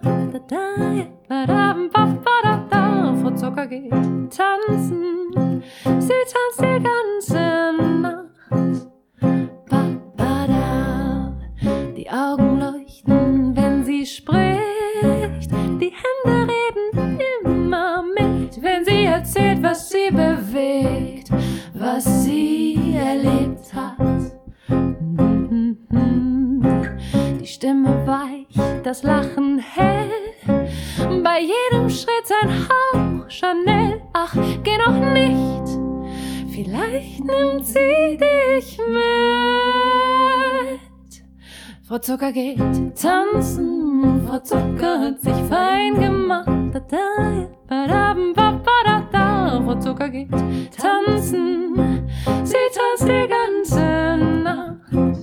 A: Frau Zucker geht tanzen, sie tanzt die ganze Nacht. Die Augen leuchten, wenn sie spricht, die Hände reden immer mit, wenn sie erzählt, was sie bewegt, was sie erlebt hat. Die Stimme weich, das Lachen hell, bei jedem Schritt ein Hauch Chanel. Ach, geh noch nicht, vielleicht nimmt sie dich mit. Frau Zucker geht tanzen, Frau Zucker hat sich fein gemacht. Frau Zucker geht tanzen, sie tanzt die ganze Nacht.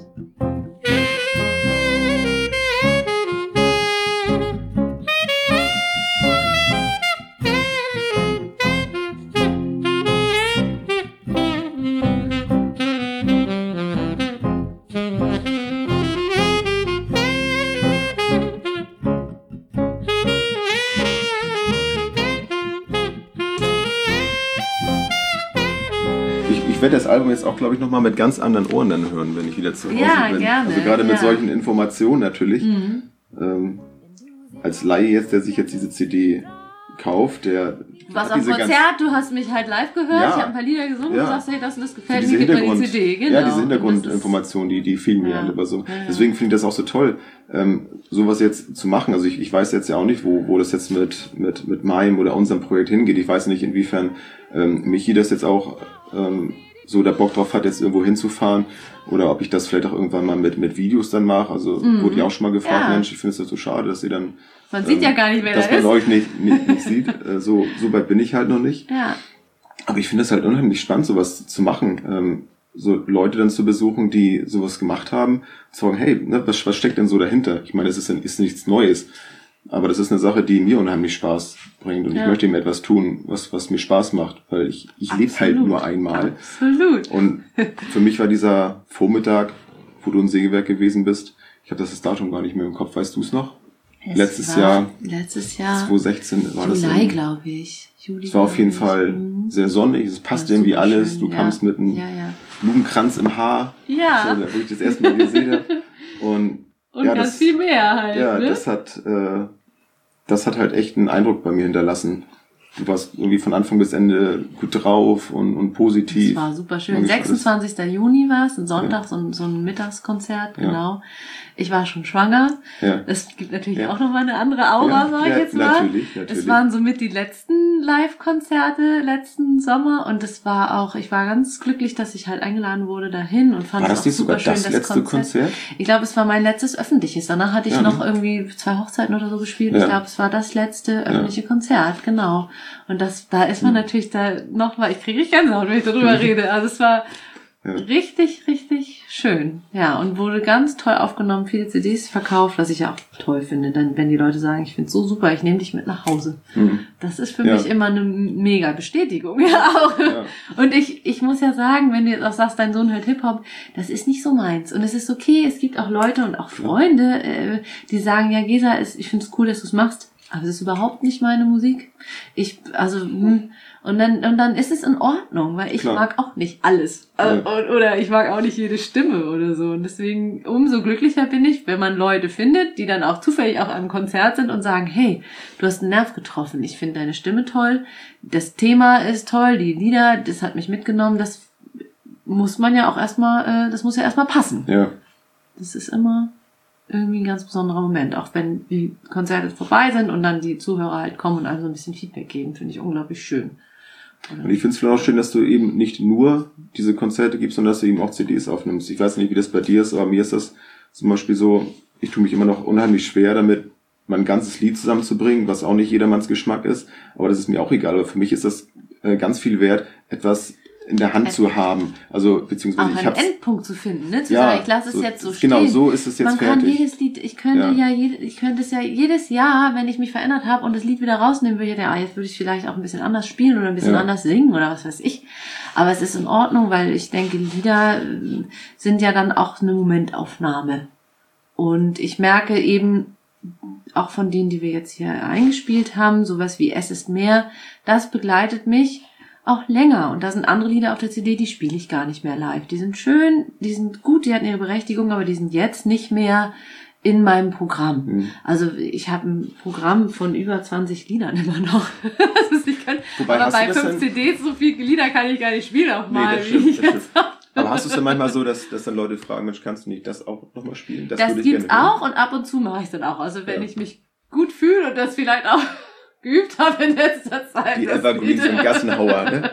B: Ich werde das Album jetzt auch, glaube ich, nochmal mit ganz anderen Ohren dann hören, wenn ich wieder zu Hause
C: ja,
B: bin.
C: Gerne,
B: also gerade
C: ja.
B: mit solchen Informationen natürlich.
C: Mhm.
B: Ähm, als Laie jetzt, der sich jetzt diese C D kauft, der
C: Du warst
B: hat
C: auf
B: diese
C: Konzert, du hast mich halt live gehört,
B: Ja.
C: ich habe ein paar Lieder gesungen,
B: Ja.
C: du sagst, hey, das und das gefällt
B: diese
C: mir, gib mir die
B: Hintergrund,
C: C D. Genau.
B: ja, diese Hintergrundinformationen, die, die fehlen mir
C: Ja.
B: halt immer so.
C: Ja, ja.
B: Deswegen finde ich das auch so toll, ähm, sowas jetzt zu machen. Also ich, ich weiß jetzt ja auch nicht, wo, wo das jetzt mit, mit, mit meinem oder unserem Projekt hingeht. Ich weiß nicht, inwiefern ähm, Michi das jetzt auch ähm, so der Bock drauf hat, jetzt irgendwo hinzufahren, oder ob ich das vielleicht auch irgendwann mal mit, mit Videos dann mache. Also
C: Mhm.
B: wurde ja auch schon mal gefragt,
C: Ja.
B: Mensch, ich finde es das so schade, dass ihr dann
C: Man
B: ähm,
C: sieht ja gar nicht, wer
B: dass
C: da
B: man
C: ist.
B: euch nicht, nicht, nicht sieht. Äh, so, so weit bin ich halt noch nicht.
C: Ja.
B: Aber ich finde es halt unheimlich spannend, sowas zu machen. Ähm, so Leute dann zu besuchen, die sowas gemacht haben, zu sagen, hey, ne, was, was steckt denn so dahinter? Ich meine, das ist, ist nichts Neues. Aber das ist eine Sache, die mir unheimlich Spaß bringt. Und
C: Ja.
B: ich möchte ihm etwas tun, was, was mir Spaß macht. Weil ich, ich lebe halt nur einmal.
C: Absolut.
B: Und für mich war dieser Vormittag, wo du im Sägewerk gewesen bist, ich habe das Datum gar nicht mehr im Kopf, weißt du es noch?
C: Es
B: letztes
C: war,
B: Jahr,
C: Letztes Jahr.
B: zwanzig sechzehn war das.
C: Juli,
B: im-
C: glaube ich. Juli,
B: Es war auf jeden
C: glaub ich.
B: Fall
C: Mhm.
B: sehr sonnig, es passte
C: Ja,
B: irgendwie
C: super
B: alles.
C: schön,
B: Du
C: ja.
B: kamst mit einem
C: Ja, ja.
B: Blumenkranz im Haar,
C: Ja.
B: so, wo ich das erste Mal gesehen habe. Und,
C: Und
B: ja,
C: ganz
B: das,
C: viel mehr halt.
B: ja,
C: ne?
B: das hat, äh, das hat halt echt einen Eindruck bei mir hinterlassen. Du warst irgendwie von Anfang bis Ende gut drauf und, und positiv.
C: Das war super schön.
B: Wirklich
C: sechsundzwanzigster Juni war es, ein Sonntag,
B: Ja.
C: so, ein, so ein Mittagskonzert,
B: Ja.
C: genau. Ich war schon schwanger.
B: Ja.
C: Es gibt natürlich
B: Ja.
C: auch nochmal eine andere Aura,
B: Ja,
C: sag ich
B: ja,
C: jetzt mal.
B: natürlich, natürlich.
C: Es waren somit die letzten Live-Konzerte letzten Sommer und es war auch, ich war ganz glücklich, dass ich halt eingeladen wurde dahin und fand
B: War
C: es
B: das
C: auch
B: nicht
C: super
B: sogar
C: schön,
B: das
C: das
B: letzte
C: Konzert.
B: Konzert?
C: Ich glaube, es war mein letztes öffentliches. Danach hatte ich
B: Ja,
C: noch
B: ne?
C: irgendwie zwei Hochzeiten oder so gespielt.
B: Ja.
C: Ich glaube, es war das letzte öffentliche Konzert, genau. Und das, da ist man
B: Mhm.
C: natürlich da nochmal, ich kriege richtig Gänsehaut, wenn ich darüber rede. Also es war
B: Ja.
C: Richtig, richtig schön. Ja, und wurde ganz toll aufgenommen, viele C Ds verkauft, was ich ja auch toll finde, denn wenn die Leute sagen, ich find's so super, ich nehme dich mit nach Hause. Mhm. Das ist für ja. mich immer eine mega Bestätigung. Ja, auch. Ja. Und ich, ich muss ja sagen, wenn du jetzt auch sagst, dein Sohn hört Hip-Hop, das ist nicht so meins. Und es ist okay, es gibt auch Leute und auch Freunde, äh, die sagen, ja, Gesa, ich find's cool, dass du's machst, aber es ist überhaupt nicht meine Musik. Ich, also, hm, Und dann, und dann ist es in Ordnung, weil ich Klar. mag auch nicht alles. Ja. Oder ich mag auch nicht jede Stimme oder so. Und deswegen umso glücklicher bin ich, wenn man Leute findet, die dann auch zufällig auch am Konzert sind und sagen, hey, du hast einen Nerv getroffen. Ich finde deine Stimme toll. Das Thema ist toll. Die Lieder, das hat mich mitgenommen. Das muss man ja auch erstmal, das muss ja erstmal passen.
B: Ja.
C: Das ist immer irgendwie ein ganz besonderer Moment. Auch wenn die Konzerte vorbei sind und dann die Zuhörer halt kommen und einem so ein bisschen Feedback geben, finde ich unglaublich schön.
B: Und ich finde es vielleicht auch schön, dass du eben nicht nur diese Konzerte gibst, sondern dass du eben auch C Ds aufnimmst. Ich weiß nicht, wie das bei dir ist, aber mir ist das zum Beispiel so, ich tue mich immer noch unheimlich schwer damit, mein ganzes Lied zusammenzubringen, was auch nicht jedermanns Geschmack ist. Aber das ist mir auch egal. Aber für mich ist das äh, ganz viel wert, etwas in der Hand zu haben. Also, beziehungsweise
C: auch
B: ich habe
C: einen Endpunkt zu finden, ne? Zu
B: ja,
C: sagen, ich lasse es
B: so,
C: jetzt so stehen.
B: Genau, so ist es jetzt
C: Man
B: fertig.
C: Man kann jedes Lied, ich könnte ja, ja jede, ich könnte es ja jedes Jahr, wenn ich mich verändert habe und das Lied wieder rausnehmen würde, ja, jetzt würde ich vielleicht auch ein bisschen anders spielen oder ein bisschen ja. anders singen oder was weiß ich. Aber es ist in Ordnung, weil ich denke, Lieder sind ja dann auch eine Momentaufnahme. Und ich merke eben, auch von denen, die wir jetzt hier eingespielt haben, sowas wie Es ist mehr, das begleitet mich auch länger. Und da sind andere Lieder auf der C D, die spiele ich gar nicht mehr live. Die sind schön, die sind gut, die hatten ihre Berechtigung, aber die sind jetzt nicht mehr in meinem Programm. Mhm. Also ich habe ein Programm von über zwanzig Liedern immer noch. Das ist nicht kann,
B: Wobei,
C: aber bei fünf C Ds so viele Lieder kann ich gar nicht spielen auf mal.
B: Nee, wie ich jetzt aber hast du es dann manchmal so, dass, dass dann Leute fragen, Mensch, kannst du nicht das auch nochmal spielen?
C: Das, das gibt's auch und ab und zu mache ich es dann auch. Also wenn ja. ich mich gut fühle und das vielleicht auch geübt habe in letzter Zeit.
B: Die Evergreens und Gassenhauer, ne?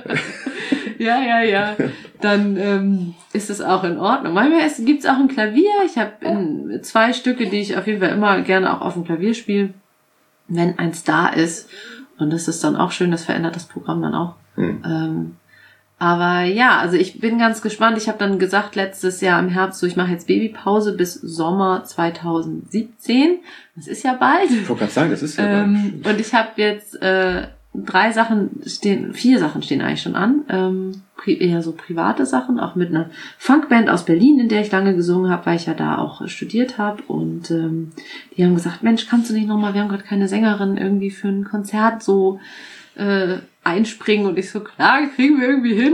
C: Ja, ja, ja. Dann ähm, ist es auch in Ordnung. Manchmal gibt es auch ein Klavier. Ich habe zwei Stücke, die ich auf jeden Fall immer gerne auch auf dem Klavier spiele, wenn eins da ist. Und das ist dann auch schön, das verändert das Programm dann auch. Hm. Ähm, aber ja, also ich bin ganz gespannt. Ich habe dann gesagt, letztes Jahr im Herbst, so ich mache jetzt Babypause bis Sommer zwanzig siebzehn. Das ist ja bald.
B: Ich wollte gerade sagen, das ist ja
C: ähm, bald. Und ich habe jetzt äh, drei Sachen stehen, vier Sachen stehen eigentlich schon an. Ähm, eher so private Sachen, auch mit einer Funkband aus Berlin, in der ich lange gesungen habe, weil ich ja da auch studiert habe. Und ähm, die haben gesagt, Mensch, kannst du nicht nochmal, wir haben gerade keine Sängerin irgendwie für ein Konzert so äh, einspringen. Und ich so, klar, kriegen wir irgendwie hin.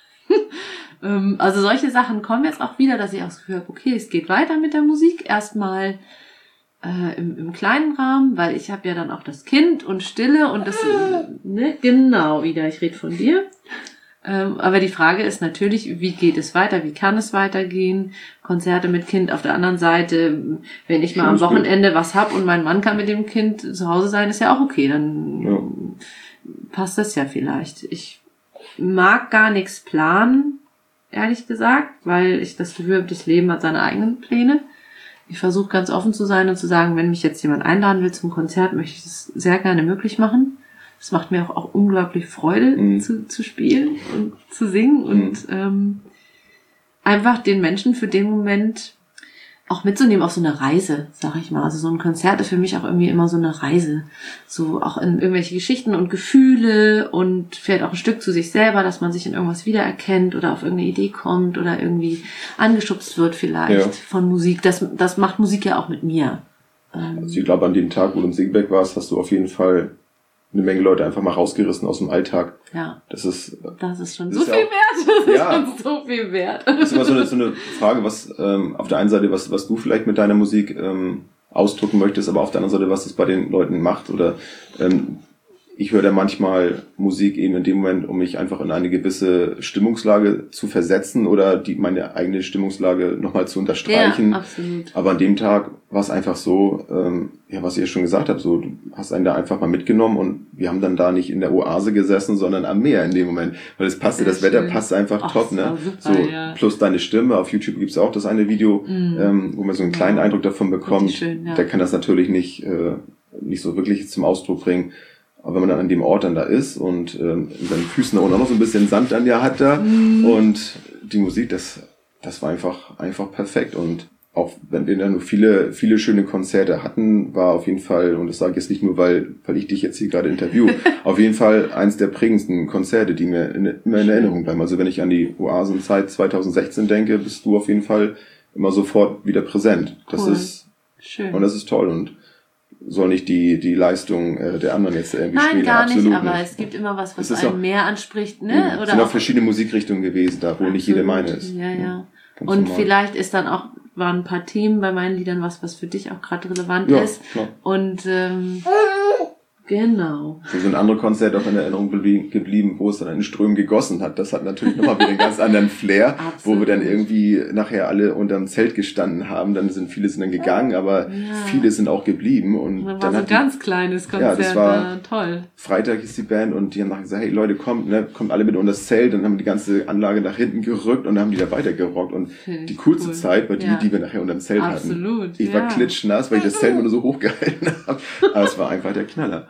C: ähm, also solche Sachen kommen jetzt auch wieder, dass ich auch das Gefühl habe, okay, es geht weiter mit der Musik. Erstmal Äh, im, im kleinen Rahmen, weil ich habe ja dann auch das Kind und Stille und das, ne, genau, wieder, ich rede von dir. Ähm, aber die Frage ist natürlich, wie geht es weiter, wie kann es weitergehen? Konzerte mit Kind auf der anderen Seite, wenn ich mal am Wochenende was hab und mein Mann kann mit dem Kind zu Hause sein, ist ja auch okay, dann ja. passt das ja vielleicht. Ich mag gar nichts planen, ehrlich gesagt, weil ich das Gefühl habe, das Leben hat seine eigenen Pläne. Ich versuche ganz offen zu sein und zu sagen, wenn mich jetzt jemand einladen will zum Konzert, möchte ich das sehr gerne möglich machen. Es macht mir auch, auch unglaublich Freude, mhm. zu, zu spielen und zu singen mhm. und ähm, einfach den Menschen für den Moment auch mitzunehmen auf so eine Reise, sag ich mal. Also so ein Konzert ist für mich auch irgendwie immer so eine Reise. So auch in irgendwelche Geschichten und Gefühle und vielleicht auch ein Stück zu sich selber, dass man sich in irgendwas wiedererkennt oder auf irgendeine Idee kommt oder irgendwie angeschubst wird vielleicht ja. von Musik. Das, das macht Musik ja auch mit mir.
B: Also ich glaube, an dem Tag, wo du im Singback warst, hast du auf jeden Fall eine Menge Leute einfach mal rausgerissen aus dem Alltag.
C: Ja.
B: Das ist,
C: das ist schon
B: das
C: so
B: ist
C: viel
B: auch,
C: wert. Das
B: ja,
C: ist schon so viel wert.
B: Das ist immer so eine, so eine Frage, was ähm, auf der einen Seite, was, was du vielleicht mit deiner Musik ähm, ausdrücken möchtest, aber auf der anderen Seite, was es bei den Leuten macht. Oder ähm, ich höre da manchmal Musik eben in dem Moment, um mich einfach in eine gewisse Stimmungslage zu versetzen oder die meine eigene Stimmungslage nochmal zu unterstreichen.
C: Ja, absolut.
B: Aber an dem Tag war es einfach so, ähm, ja, was ich ja schon gesagt habe, so du hast einen da einfach mal mitgenommen und wir haben dann da nicht in der Oase gesessen, sondern am Meer in dem Moment, weil es passte,
C: Sehr
B: das Wetter
C: schön.
B: passt einfach
C: Ach,
B: top, ne?
C: Super,
B: so
C: ja.
B: plus deine Stimme. Auf YouTube gibt's auch das eine Video, mm. ähm, wo man so einen kleinen ja. Eindruck davon bekommt.
C: Schön, ja.
B: Der kann das natürlich nicht äh, nicht so wirklich zum Ausdruck bringen. Aber wenn man dann an dem Ort dann da ist und ähm, in seinen Füßen da unten auch noch so ein bisschen Sand dann ja hat da mm. und die Musik, das, das war einfach, einfach perfekt. Und auch wenn wir dann nur viele, viele schöne Konzerte hatten, war auf jeden Fall, und das sage ich jetzt nicht nur, weil, weil ich dich jetzt hier gerade interview, auf jeden Fall eins der prägendsten Konzerte, die mir in, immer in Erinnerung bleiben. Also wenn ich an die Oasenzeit zwanzig sechzehn denke, bist du auf jeden Fall immer sofort wieder präsent. Das
C: cool.
B: ist,
C: schön.
B: Und das ist toll und soll nicht die, die Leistung äh, der anderen jetzt irgendwie
C: Nein,
B: spielen.
C: gar
B: Absolut
C: nicht, aber
B: nicht.
C: Es gibt immer was, was
B: Es ist
C: einen
B: auch,
C: mehr anspricht, ne?
B: Oder es sind
C: auch,
B: auch verschiedene Musikrichtungen gewesen, da wo
C: absolut.
B: Nicht jede meine ist.
C: Ja, ja.
B: Ganz
C: Und
B: normal.
C: vielleicht ist dann auch, waren ein paar Themen bei meinen Liedern was, was für dich auch gerade relevant
B: ja,
C: ist.
B: Klar.
C: Und ähm, genau.
B: So sind andere Konzerte auch in Erinnerung geblieben, wo es dann in Strömen gegossen hat. Das hat natürlich nochmal wieder einen ganz anderen Flair, wo wir dann irgendwie nachher alle unterm Zelt gestanden haben. Dann sind viele sind dann gegangen, aber
C: ja.
B: viele sind auch geblieben. Und
C: dann war
B: dann
C: so ein
B: hat
C: ganz
B: die,
C: kleines Konzert,
B: ja, das war
C: ja, toll.
B: Freitag ist die Band und die haben nachher gesagt, hey Leute, kommt, ne, kommt alle mit unter das Zelt. Dann haben wir die ganze Anlage nach hinten gerückt und dann haben die da weitergerockt. Und die coolste
C: cool.
B: Zeit war die,
C: ja.
B: die wir nachher unterm Zelt
C: Absolut,
B: hatten. Ich
C: ja.
B: war klitschnass, weil ich das Zelt immer nur so hochgehalten habe. Aber es war einfach der Knaller.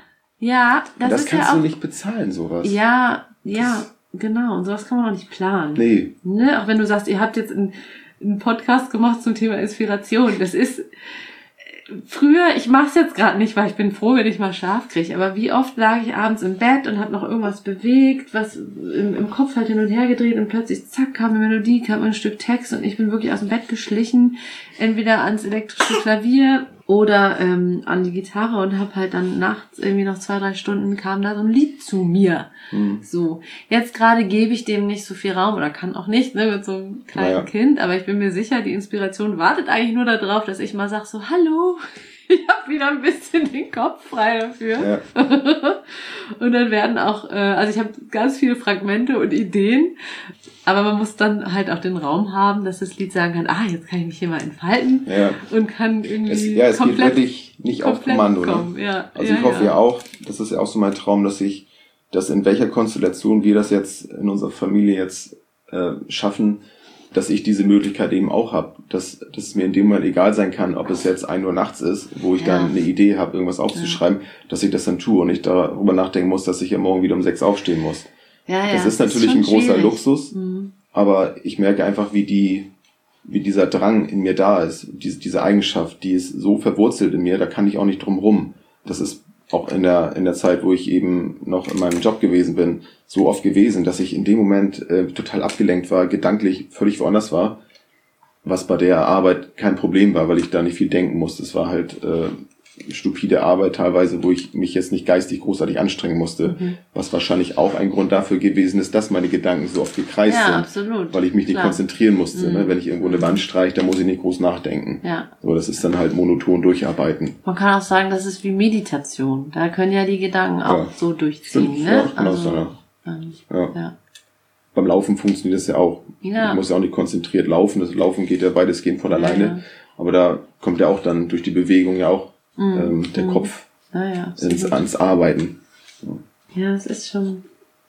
C: Ja, das,
B: und das
C: ist
B: kannst
C: ja auch,
B: du nicht bezahlen, sowas.
C: Ja, ja,
B: das,
C: genau. Und sowas kann man auch nicht planen.
B: Nee.
C: Ne? Auch wenn du sagst, ihr habt jetzt einen, einen Podcast gemacht zum Thema Inspiration. Das ist früher, ich mach's jetzt gerade nicht, weil ich bin froh, wenn ich mal Schlaf kriege. Aber wie oft lag ich abends im Bett und habe noch irgendwas bewegt, was im, im Kopf halt hin und her gedreht und plötzlich zack kam eine Melodie, kam ein Stück Text und ich bin wirklich aus dem Bett geschlichen, entweder ans elektrische Klavier oder ähm, an die Gitarre und habe halt dann nachts irgendwie noch zwei, drei Stunden kam da so ein Lied zu mir. Mhm. So, jetzt gerade gebe ich dem nicht so viel Raum oder kann auch nicht, ne, mit so einem kleinen
B: naja.
C: Kind, aber ich bin mir sicher, die Inspiration wartet eigentlich nur darauf, dass ich mal sag so, hallo, ich habe wieder ein bisschen den Kopf frei dafür. Ja. Und dann werden auch, äh, also ich habe ganz viele Fragmente und Ideen, aber man muss dann halt auch den Raum haben, dass das Lied sagen kann, ah, jetzt kann ich mich hier mal entfalten
B: ja.
C: und kann irgendwie
B: es, ja, es
C: komplett,
B: geht wirklich nicht auf Kommando. Ne?
C: Ja,
B: also
C: ja,
B: ich hoffe
C: ja.
B: ja auch, das ist ja auch so mein Traum, dass ich, dass in welcher Konstellation wir das jetzt in unserer Familie jetzt äh, schaffen, dass ich diese Möglichkeit eben auch habe, dass, dass es mir in dem Moment egal sein kann, ob es jetzt ein Uhr nachts ist, wo ich ja. dann eine Idee habe, irgendwas aufzuschreiben, ja. dass ich das dann tue und nicht darüber nachdenken muss, dass ich ja morgen wieder um sechs aufstehen muss.
C: Ja, ja,
B: das ist natürlich
C: ist
B: ein großer
C: schwierig.
B: Luxus,
C: mhm.
B: aber ich merke einfach, wie die, wie dieser Drang in mir da ist, diese, diese Eigenschaft, die ist so verwurzelt in mir, da kann ich auch nicht drum rum. Das ist auch in der in der Zeit, wo ich eben noch in meinem Job gewesen bin, so oft gewesen, dass ich in dem Moment äh, total abgelenkt war, gedanklich völlig woanders war, was bei der Arbeit kein Problem war, weil ich da nicht viel denken musste. Es war halt äh, stupide Arbeit teilweise, wo ich mich jetzt nicht geistig großartig anstrengen musste, mhm. was wahrscheinlich auch ein Grund dafür gewesen ist, dass meine Gedanken so oft gekreist
C: ja,
B: sind,
C: absolut.
B: weil ich mich nicht
C: Klar.
B: konzentrieren musste.
C: Mhm.
B: Ne? Wenn ich irgendwo eine Wand streiche, dann muss ich nicht groß nachdenken.
C: Ja.
B: So, das ist dann halt monoton durcharbeiten.
C: Man kann auch sagen, das ist wie Meditation. Da können ja die Gedanken auch
B: ja.
C: so durchziehen.
B: Stimmt.
C: Ne?
B: Ja, das kann
C: also,
B: auch sein, ja.
C: Ähm,
B: ja.
C: ja.
B: Beim Laufen funktioniert das ja auch.
C: Ja.
B: Ich muss ja auch nicht konzentriert laufen. Das Laufen geht ja weitestgehend von alleine.
C: Ja.
B: Aber da kommt ja auch dann durch die Bewegung ja auch
C: mm.
B: ähm, der
C: mm.
B: Kopf
C: ja, ja,
B: ins, ans Arbeiten. Ja.
C: ja, es ist schon,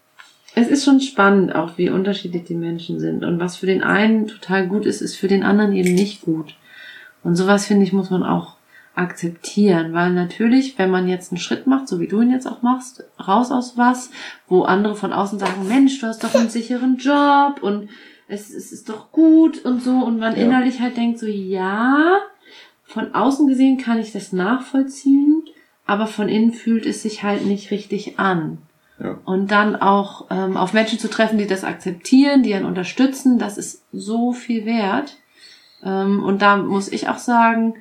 C: es ist schon spannend, auch wie unterschiedlich die Menschen sind. Und was für den einen total gut ist, ist für den anderen eben nicht gut. Und sowas, finde ich, muss man auch akzeptieren, weil natürlich, wenn man jetzt einen Schritt macht, so wie du ihn jetzt auch machst, raus aus was, wo andere von außen sagen, Mensch, du hast doch einen sicheren Job und es, es ist doch gut und so, und man ja. innerlich halt denkt so, ja, von außen gesehen kann ich das nachvollziehen, aber von innen fühlt es sich halt nicht richtig an.
B: Ja.
C: Und dann auch ähm, auf Menschen zu treffen, die das akzeptieren, die einen unterstützen, das ist so viel wert. Ähm, und da muss ich auch sagen,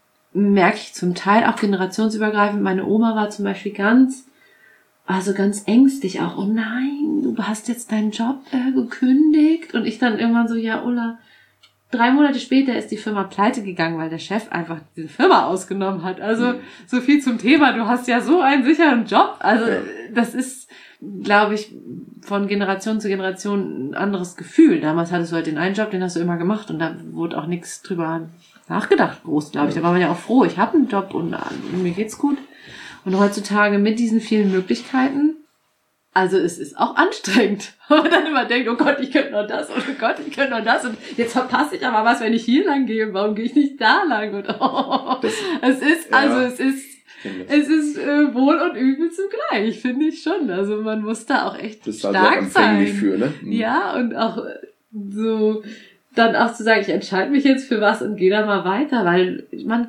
C: merke ich zum Teil auch generationsübergreifend. Meine Oma war zum Beispiel ganz, also ganz ängstlich auch. Oh nein, du hast jetzt deinen Job äh, gekündigt. Und ich dann irgendwann so, ja, Ulla, drei Monate später ist die Firma pleite gegangen, weil der Chef einfach diese Firma ausgenommen hat. Also mhm. so viel zum Thema. Du hast ja so einen sicheren Job. Also ja. das ist, glaube ich, von Generation zu Generation ein anderes Gefühl. Damals hattest du halt den einen Job, den hast du immer gemacht und da wurde auch nichts drüber nachgedacht groß, glaube ich. Da war man ja auch froh, ich habe einen Job und mir geht's gut. Und heutzutage mit diesen vielen Möglichkeiten, also es ist auch anstrengend. Und man dann immer denkt, oh Gott, ich könnte noch das, und oh Gott, ich könnte noch das und jetzt verpasse ich aber was, wenn ich hier lang gehe, warum gehe ich nicht da lang? Und oh,
B: das,
C: es ist,
B: ja.
C: also es ist, es ist äh, Wohl und Übel zugleich, finde ich schon. Also man muss da auch echt
B: Bist
C: stark
B: also auch
C: sein.
B: Für, ne? Mhm.
C: Ja, und auch so dann auch zu sagen, ich entscheide mich jetzt für was und gehe da mal weiter, weil man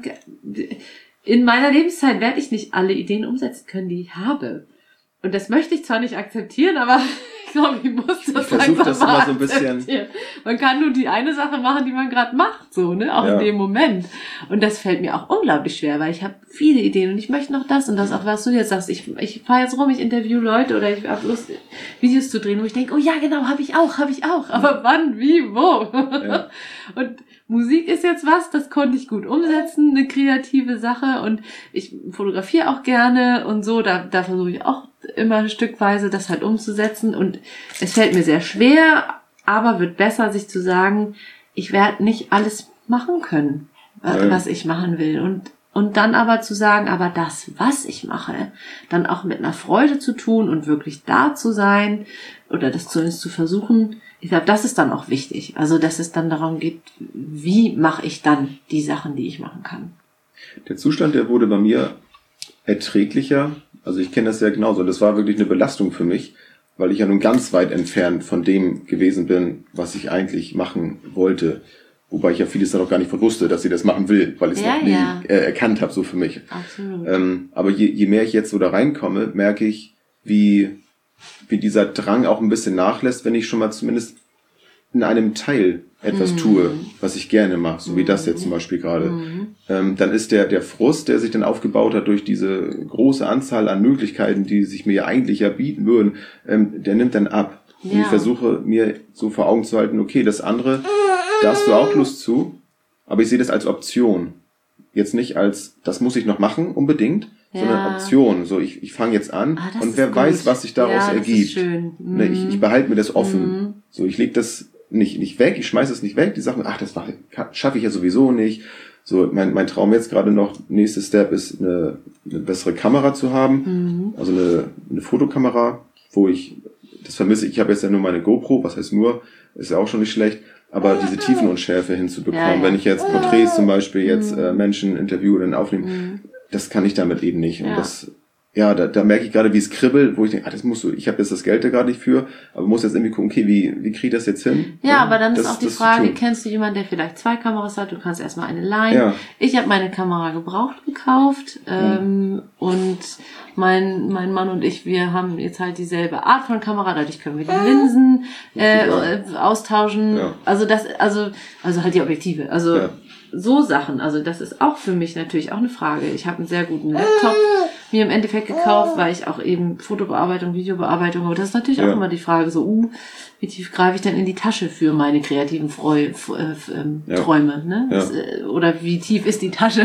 C: in meiner Lebenszeit werde ich nicht alle Ideen umsetzen können, die ich habe. Und das möchte ich zwar nicht akzeptieren, aber ich glaube, ich muss das
B: ich
C: einfach
B: das
C: mal
B: immer so ein bisschen.
C: Man kann nur die eine Sache machen, die man gerade macht, so, ne, auch
B: ja.
C: in dem Moment. Und das fällt mir auch unglaublich schwer, weil ich habe viele Ideen und ich möchte noch das und das, auch was du jetzt sagst. Ich, ich fahre jetzt rum, ich interview Leute oder ich habe Lust, Videos zu drehen, wo ich denke, oh ja, genau, habe ich auch, habe ich auch. Aber wann, wie, wo? Ja. Und Musik ist jetzt was, das konnte ich gut umsetzen, eine kreative Sache, und ich fotografiere auch gerne und so, da, da versuche ich auch immer stückweise das halt umzusetzen, und es fällt mir sehr schwer, aber wird besser, sich zu sagen, ich werde nicht alles machen können, was ich machen will, und und dann aber zu sagen, aber das, was ich mache, dann auch mit einer Freude zu tun und wirklich da zu sein oder das zumindest zu versuchen. Ich glaube, das ist dann auch wichtig. Also, dass es dann darum geht, wie mache ich dann die Sachen, die ich machen kann.
B: Der Zustand, der wurde bei mir erträglicher. Also ich kenne das ja genauso. Das war wirklich eine Belastung für mich, weil ich ja nun ganz weit entfernt von dem gewesen bin, was ich eigentlich machen wollte. Wobei ich ja vieles dann auch gar nicht von wusste, dass ich das machen will, weil ich es
C: ja,
B: noch nie
C: ja.
B: äh, erkannt habe, so für mich.
C: Absolut.
B: Ähm, aber je, je mehr ich jetzt so da reinkomme, merke ich, wie, wie dieser Drang auch ein bisschen nachlässt, wenn ich schon mal zumindest in einem Teil etwas mm. tue, was ich gerne mache, so wie mm. das jetzt zum Beispiel gerade. Mm. Ähm, dann ist der, der Frust, der sich dann aufgebaut hat durch diese große Anzahl an Möglichkeiten, die sich mir ja eigentlich ja bieten würden, ähm, der nimmt dann ab. Ja. Und ich versuche mir so vor Augen zu halten, okay, das andere, da hast du auch Lust zu, aber ich sehe das als Option. Jetzt nicht als, das muss ich noch machen, unbedingt, ja. sondern Option. So, ich, ich fange jetzt an ah, und wer gut. weiß, was sich daraus ja, ergibt. Ist schön. Mm. Ne, ich, ich behalte mir das offen. Mm. So, ich lege das nicht, nicht weg, ich schmeiße es nicht weg, die Sachen, ach, das schaffe ich ja sowieso nicht. So, mein, mein Traum jetzt gerade noch, nächster Step ist, eine, eine bessere Kamera zu haben, mm. also eine, eine Fotokamera, wo ich, das vermisse ich, ich habe jetzt ja nur meine GoPro, was heißt nur, ist ja auch schon nicht schlecht, aber diese Tiefenunschärfe hinzubekommen, ja, ja. wenn ich jetzt Porträts zum Beispiel jetzt äh, Menschen interviewe oder aufnehme, mm. das kann ich damit eben nicht. Und ja. das, ja, da, da merke ich gerade, wie es kribbelt, wo ich denke, ah, das musst du, ich habe jetzt das Geld da gerade nicht für, aber muss jetzt irgendwie gucken, okay, wie, wie kriege ich das jetzt hin?
C: Ja, ja aber dann das, ist auch die Frage, kennst du jemanden, der vielleicht zwei Kameras hat, du kannst erstmal eine leihen. Ja. Ich habe meine Kamera gebraucht gekauft, ähm, mhm. und mein, mein Mann und ich, wir haben jetzt halt dieselbe Art von Kamera, dadurch können wir die Linsen, äh, ja. austauschen, ja. also das, also, also halt die Objektive, also, ja. so Sachen, also das ist auch für mich natürlich auch eine Frage. Ich habe einen sehr guten Laptop mir im Endeffekt gekauft, weil ich auch eben Fotobearbeitung, Videobearbeitung, aber das ist natürlich ja. auch immer die Frage, so, uh, wie tief greife ich denn in die Tasche für meine kreativen Freu, äh, ähm, ja. Träume, ne? Ja. Das, äh, oder wie tief ist die Tasche?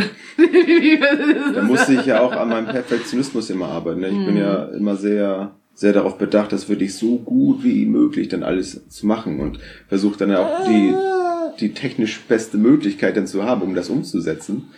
B: Da musste ich ja auch an meinem Perfektionismus immer arbeiten, ne? Ich hm. bin ja immer sehr, sehr darauf bedacht, das wirklich so gut wie möglich dann alles zu machen und versuche dann auch die die technisch beste Möglichkeit dann zu haben, um das umzusetzen.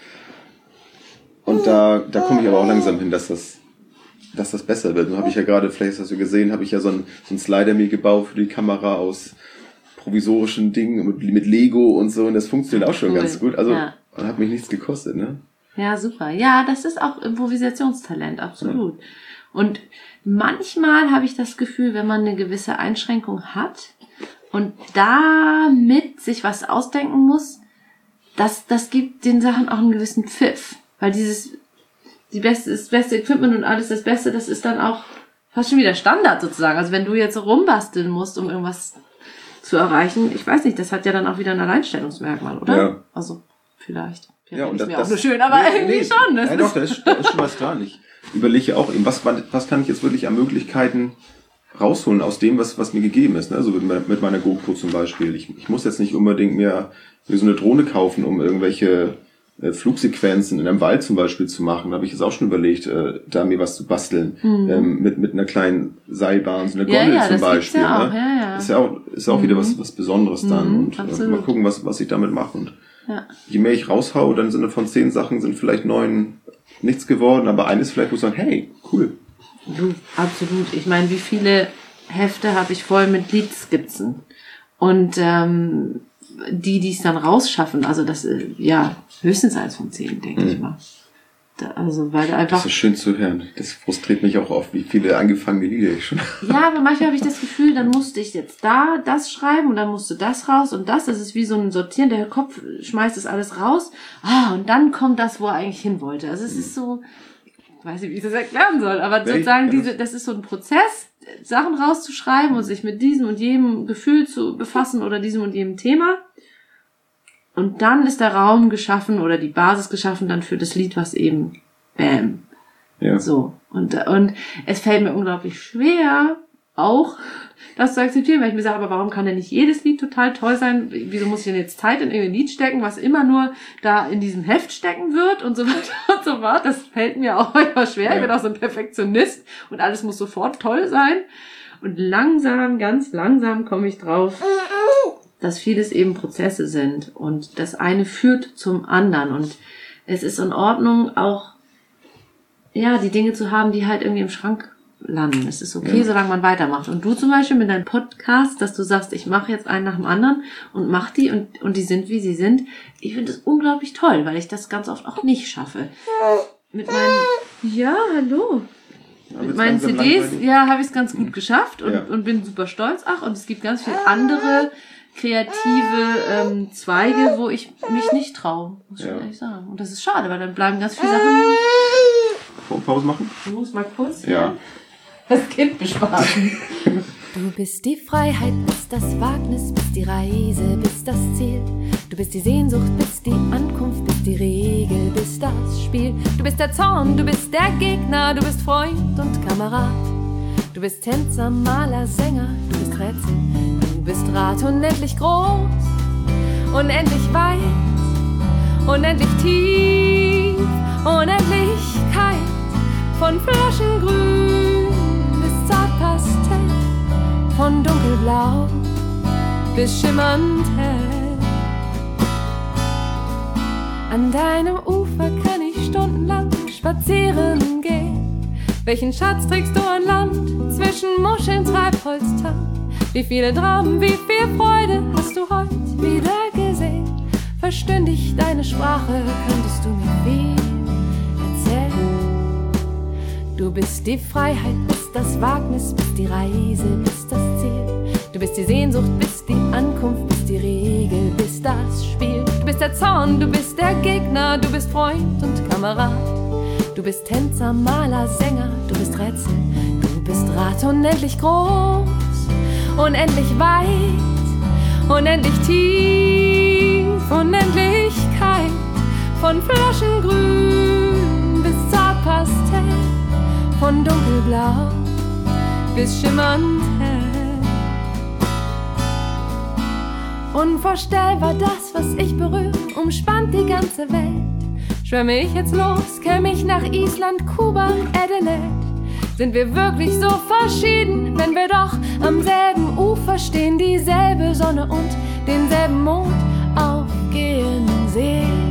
B: Und da, da komme ich aber auch langsam hin, dass das, dass das besser wird. Nun habe ich ja gerade, vielleicht hast du gesehen, habe ich ja so einen, so einen Slider mir gebaut für die Kamera aus provisorischen Dingen mit, mit Lego und so, und das funktioniert auch schon cool. ganz gut. Also, ja. hat mich nichts gekostet, ne?
C: Ja, super. Ja, das ist auch Improvisationstalent, absolut. Ja. Und manchmal habe ich das Gefühl, wenn man eine gewisse Einschränkung hat, und damit sich was ausdenken muss, das, das gibt den Sachen auch einen gewissen Pfiff. Weil dieses, die beste, das beste Equipment und alles das Beste, das ist dann auch fast schon wieder Standard sozusagen. Also wenn du jetzt rumbasteln musst, um irgendwas zu erreichen, ich weiß nicht, das hat ja dann auch wieder ein Alleinstellungsmerkmal, oder? Ja. Also, vielleicht.
B: Ja, und das
C: ist mir
B: das,
C: auch nur schön, aber nee, irgendwie
B: nee,
C: schon.
B: Das nein, ist doch, da ist, da ist schon was dran. Ich überlege auch eben, was, was kann ich jetzt wirklich an Möglichkeiten rausholen aus dem, was was mir gegeben ist, ne? Also mit, mit meiner GoPro zum Beispiel. Ich, ich muss jetzt nicht unbedingt mir so eine Drohne kaufen, um irgendwelche äh, Flugsequenzen in einem Wald zum Beispiel zu machen. Da habe ich jetzt auch schon überlegt, äh, da mir was zu basteln. Mhm. Ähm, mit mit einer kleinen Seilbahn, so eine Gondel ja, ja, zum Beispiel. Ja auch, ne? ja, ja. Ist ja auch, ist auch mhm. wieder was was Besonderes dann. Mhm, und äh, mal gucken, was was ich damit mache. Und ja. je mehr ich raushau, dann sind von zehn Sachen sind vielleicht neun nichts geworden, aber eines vielleicht, wo ich sagen, hey, cool.
C: Du, absolut. Ich meine, wie viele Hefte habe ich voll mit Liedskizzen. Und ähm, die, die es dann rausschaffen, also das, ja, höchstens eins von zehn, denke mhm. ich mal. Da, also, weil einfach.
B: Das ist schön zu hören. Das frustriert mich auch oft, wie viele angefangene Lieder ich schon habe.
C: Ja, aber manchmal habe ich das Gefühl, dann musste ich jetzt da das schreiben und dann musste das raus und das. Das ist wie so ein Sortieren. Der Kopf schmeißt das alles raus. Ah, und dann kommt das, wo er eigentlich hin wollte. Also es ist so, ich weiß nicht, wie ich das erklären soll, aber
B: Wenn
C: sozusagen
B: ich,
C: diese, das ist so ein Prozess, Sachen rauszuschreiben und sich mit diesem und jedem Gefühl zu befassen oder diesem und jedem Thema. Und dann ist der Raum geschaffen oder die Basis geschaffen dann für das Lied, was eben bam.
B: Ja.
C: So. Und, und es fällt mir unglaublich schwer, auch das zu akzeptieren, weil ich mir sage, aber warum kann denn nicht jedes Lied total toll sein? Wieso muss ich denn jetzt Zeit in irgendein Lied stecken, was immer nur da in diesem Heft stecken wird und so weiter und so fort? Das fällt mir auch immer schwer. Ja. Ich bin auch so ein Perfektionist und alles muss sofort toll sein. Und langsam, ganz langsam komme ich drauf, dass vieles eben Prozesse sind und das eine führt zum anderen und es ist in Ordnung, auch ja die Dinge zu haben, die halt irgendwie im Schrank landen. Es ist okay, ja. solange man weitermacht. Und du zum Beispiel mit deinem Podcast, dass du sagst, ich mache jetzt einen nach dem anderen und mach die und und die sind, wie sie sind. Ich finde das unglaublich toll, weil ich das ganz oft auch nicht schaffe. Mit meinen, ja, hallo. Ja, mit meinen C Ds, langweilig. ja, habe ich es ganz gut geschafft und, ja. und bin super stolz. Ach, und es gibt ganz viele andere kreative ähm, Zweige, wo ich mich nicht traue, muss ich ja. ehrlich sagen. Und das ist schade, weil dann bleiben ganz viele Sachen...
B: Pause machen?
C: Du musst mal kurz
B: ja.
C: das Kind bespaßen.
A: Du bist die Freiheit, bist das Wagnis, bist die Reise, bist das Ziel. Du bist die Sehnsucht, bist die Ankunft, bist die Regel, bist das Spiel. Du bist der Zorn, du bist der Gegner, du bist Freund und Kamerad. Du bist Tänzer, Maler, Sänger, du bist Rätsel. Du bist Rat, unendlich groß, unendlich weit, unendlich tief, Unendlichkeit, von Flaschengrün bis Zartpastell, von dunkelblau bis schimmernd hell. An deinem Ufer kann ich stundenlang spazieren gehen. Welchen Schatz trägst du an Land zwischen Muscheln, Treibholztang? Wie viele Dramen, wie viel Freude hast du heute wieder gesehen? Verstünde ich deine Sprache, könntest du mir viel erzählen. Du bist die Freiheit, bist das Wagnis, bist die Reise, bist das Ziel. Du bist die Sehnsucht, bist die Ankunft, bist die Regel, bist das Spiel. Du bist der Zorn, du bist der Gegner, du bist Freund und Kamerad. Du bist Tänzer, Maler, Sänger, du bist Rätsel, du bist Rat, unendlich groß, unendlich weit, unendlich tief, Unendlichkeit, von Flaschengrün bis Zartpastell, von dunkelblau bis schimmernd hell. Unvorstellbar das, was ich berühre, umspannt die ganze Welt. Schwömme ich jetzt los, käme ich nach Island, Kuba, Adelaide. Sind wir wirklich so verschieden, wenn wir doch am selben Ufer stehen, dieselbe Sonne und denselben Mond aufgehen sehen?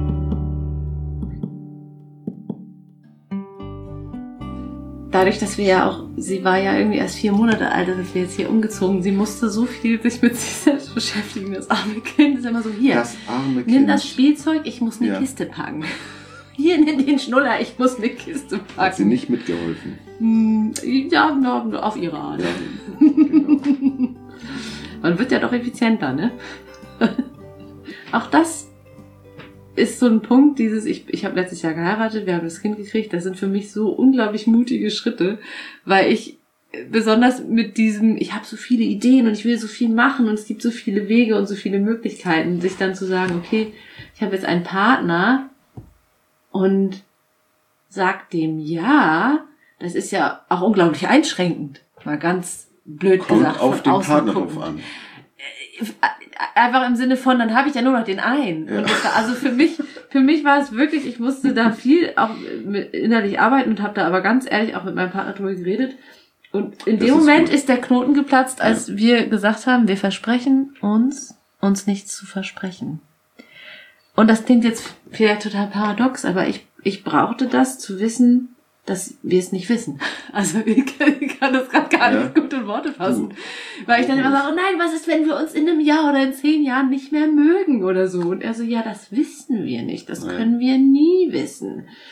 C: Dadurch, dass wir ja auch, sie war ja irgendwie erst vier Monate alt, als wir jetzt hier umgezogen, sie musste so viel sich mit sich selbst beschäftigen, das arme Kind ist immer so, hier,
B: das arme Kind.
C: Nimm das Spielzeug, ich muss eine
B: ja.
C: Kiste packen. Hier, nimm den Schnuller, ich muss eine Kiste packen.
B: Hat sie nicht mitgeholfen?
C: Ja, auf ihre Art.
B: Ja, genau.
C: Man wird ja doch effizienter, ne? Auch das ist so ein Punkt, dieses, ich, ich habe letztes Jahr geheiratet, wir haben das Kind gekriegt, das sind für mich so unglaublich mutige Schritte, weil ich besonders mit diesem, ich habe so viele Ideen und ich will so viel machen und es gibt so viele Wege und so viele Möglichkeiten, sich dann zu sagen, okay, ich habe jetzt einen Partner und sag dem ja, das ist ja auch unglaublich einschränkend, mal ganz blöd
B: Kommt
C: gesagt.
B: Kommt auf den Partner
C: gucken.
B: drauf an.
C: Einfach im Sinne von, dann habe ich ja nur noch den einen.
B: Ja.
C: Und das war, also für mich, für mich war es wirklich, ich musste da viel auch mit innerlich arbeiten und habe da aber ganz ehrlich auch mit meinem Partner drüber geredet. Und in
B: das
C: dem
B: ist
C: Moment
B: gut.
C: ist der Knoten geplatzt, als
B: ja.
C: wir gesagt haben, wir versprechen uns, uns nichts zu versprechen. Und das klingt jetzt vielleicht total paradox, aber ich, ich brauchte das zu wissen, dass wir es nicht wissen. Also ich kann, ich kann das gerade gar
B: ja.
C: nicht gut in Worte fassen. Du. Weil ich dann immer sage, oh nein, was ist, wenn wir uns in einem Jahr oder in zehn Jahren nicht mehr mögen oder so? Und er so, ja, das wissen wir nicht. Das
B: ja.
C: können wir nie wissen.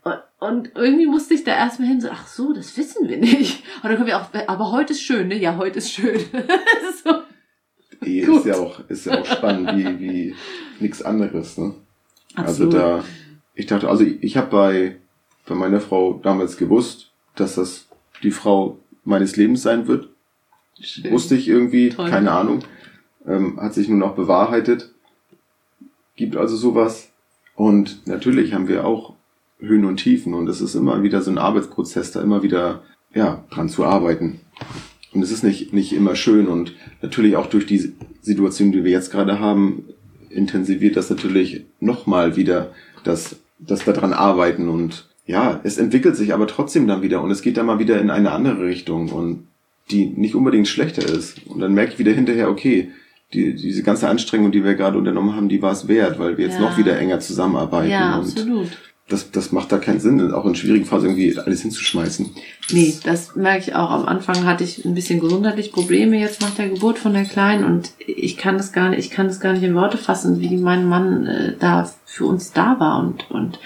C: Und, und irgendwie musste ich da erstmal hin, so, ach so, das wissen wir nicht. Und dann kommen wir auch, aber heute ist schön, ne? Ja, heute ist schön. Das ist so.
B: Ehe ist ja auch, ist ja auch spannend, wie, wie nichts anderes, ne? Absolut. Also da, ich dachte, also ich, ich habe bei, bei meiner Frau damals gewusst, dass das die Frau meines Lebens sein wird. Schön. Wusste ich irgendwie, toll. Keine Ahnung. Ähm, hat sich nun auch bewahrheitet. Gibt also sowas. Und natürlich haben wir auch Höhen und Tiefen. Und es ist immer wieder so ein Arbeitsprozess, da immer wieder, ja, dran zu arbeiten. Und es ist nicht, nicht immer schön. Und natürlich auch durch die Situation, die wir jetzt gerade haben, intensiviert das natürlich nochmal wieder das, das daran arbeiten. Und ja, es entwickelt sich aber trotzdem dann wieder. Und es geht dann mal wieder in eine andere Richtung. Und die nicht unbedingt schlechter ist. Und dann merke ich wieder hinterher, okay, die, diese ganze Anstrengung, die wir gerade unternommen haben, die war es wert, weil wir jetzt ja. noch wieder enger zusammenarbeiten.
C: Ja,
B: und
C: absolut.
B: Das, das macht da keinen Sinn, auch in schwierigen Phasen irgendwie alles hinzuschmeißen.
C: Nee, das merke ich auch. Am Anfang hatte ich ein bisschen gesundheitliche Probleme jetzt nach der Geburt von der Kleinen und ich kann das gar nicht, ich kann das gar nicht in Worte fassen, wie mein Mann äh, da für uns da war und, und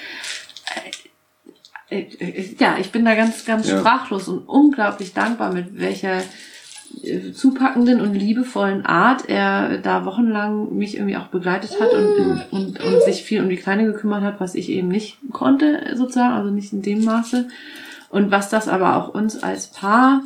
C: äh, äh, ja, ich bin da ganz, ganz ja. sprachlos und unglaublich dankbar, mit welcher äh, zupackenden und liebevollen Art er da wochenlang mich irgendwie auch begleitet hat und, und, und sich viel um die Kleine gekümmert hat, was ich eben nicht konnte, sozusagen, also nicht in dem Maße. Und was das aber auch uns als Paar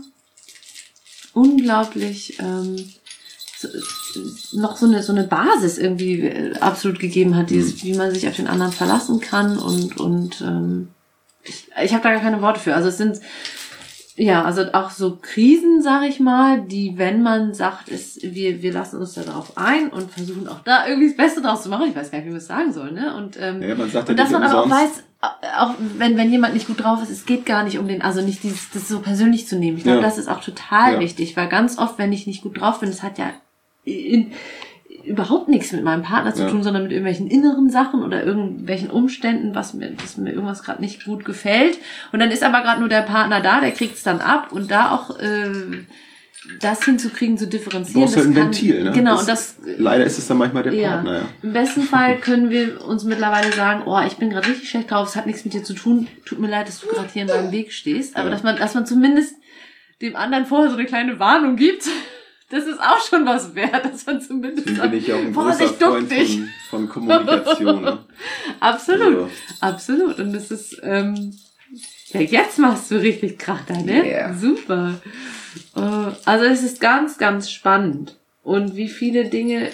C: unglaublich ähm, so, noch so eine so eine Basis irgendwie absolut gegeben hat, dieses, wie man sich auf den anderen verlassen kann und und ähm, ich, ich habe da gar keine Worte für. Also es sind ja, also auch so Krisen, sag ich mal, die, wenn man sagt, ist, wir wir lassen uns da drauf ein und versuchen auch da irgendwie das Beste draus zu machen. Ich weiß gar nicht, wie man es sagen soll, ne? Und ähm,
B: ja, man sagt ja
C: und dass man aber auch weiß, auch wenn wenn jemand nicht gut drauf ist, es geht gar nicht um den, also nicht dieses das so persönlich zu nehmen. Ich glaube, ja. das ist auch total ja. wichtig, weil ganz oft, wenn ich nicht gut drauf bin, das hat ja in, überhaupt nichts mit meinem Partner zu ja. tun, sondern mit irgendwelchen inneren Sachen oder irgendwelchen Umständen, was mir, dass mir irgendwas gerade nicht gut gefällt. Und dann ist aber gerade nur der Partner da, der kriegt es dann ab und da auch äh, das hinzukriegen, zu differenzieren.
B: Du brauchst halt ein Ventil, ne?
C: Genau.
B: Das,
C: und das,
B: leider ist es dann manchmal der
C: ja,
B: Partner, ja.
C: Im besten Fall können wir uns mittlerweile sagen, oh, ich bin gerade richtig schlecht drauf, es hat nichts mit dir zu tun, tut mir leid, dass du gerade hier in meinem Weg stehst. Aber ja. dass man, dass man zumindest dem anderen vorher so eine kleine Warnung gibt. Das ist auch schon was wert, dass man zumindest
B: sagt, bin ich auch ein großer Freund von, von Kommunikation. Ne?
C: Absolut,
B: also.
C: absolut. Und das ist, ähm, ja, jetzt machst du richtig Kracher, ne?
B: Yeah.
C: Super. Also es ist ganz, ganz spannend. Und wie viele Dinge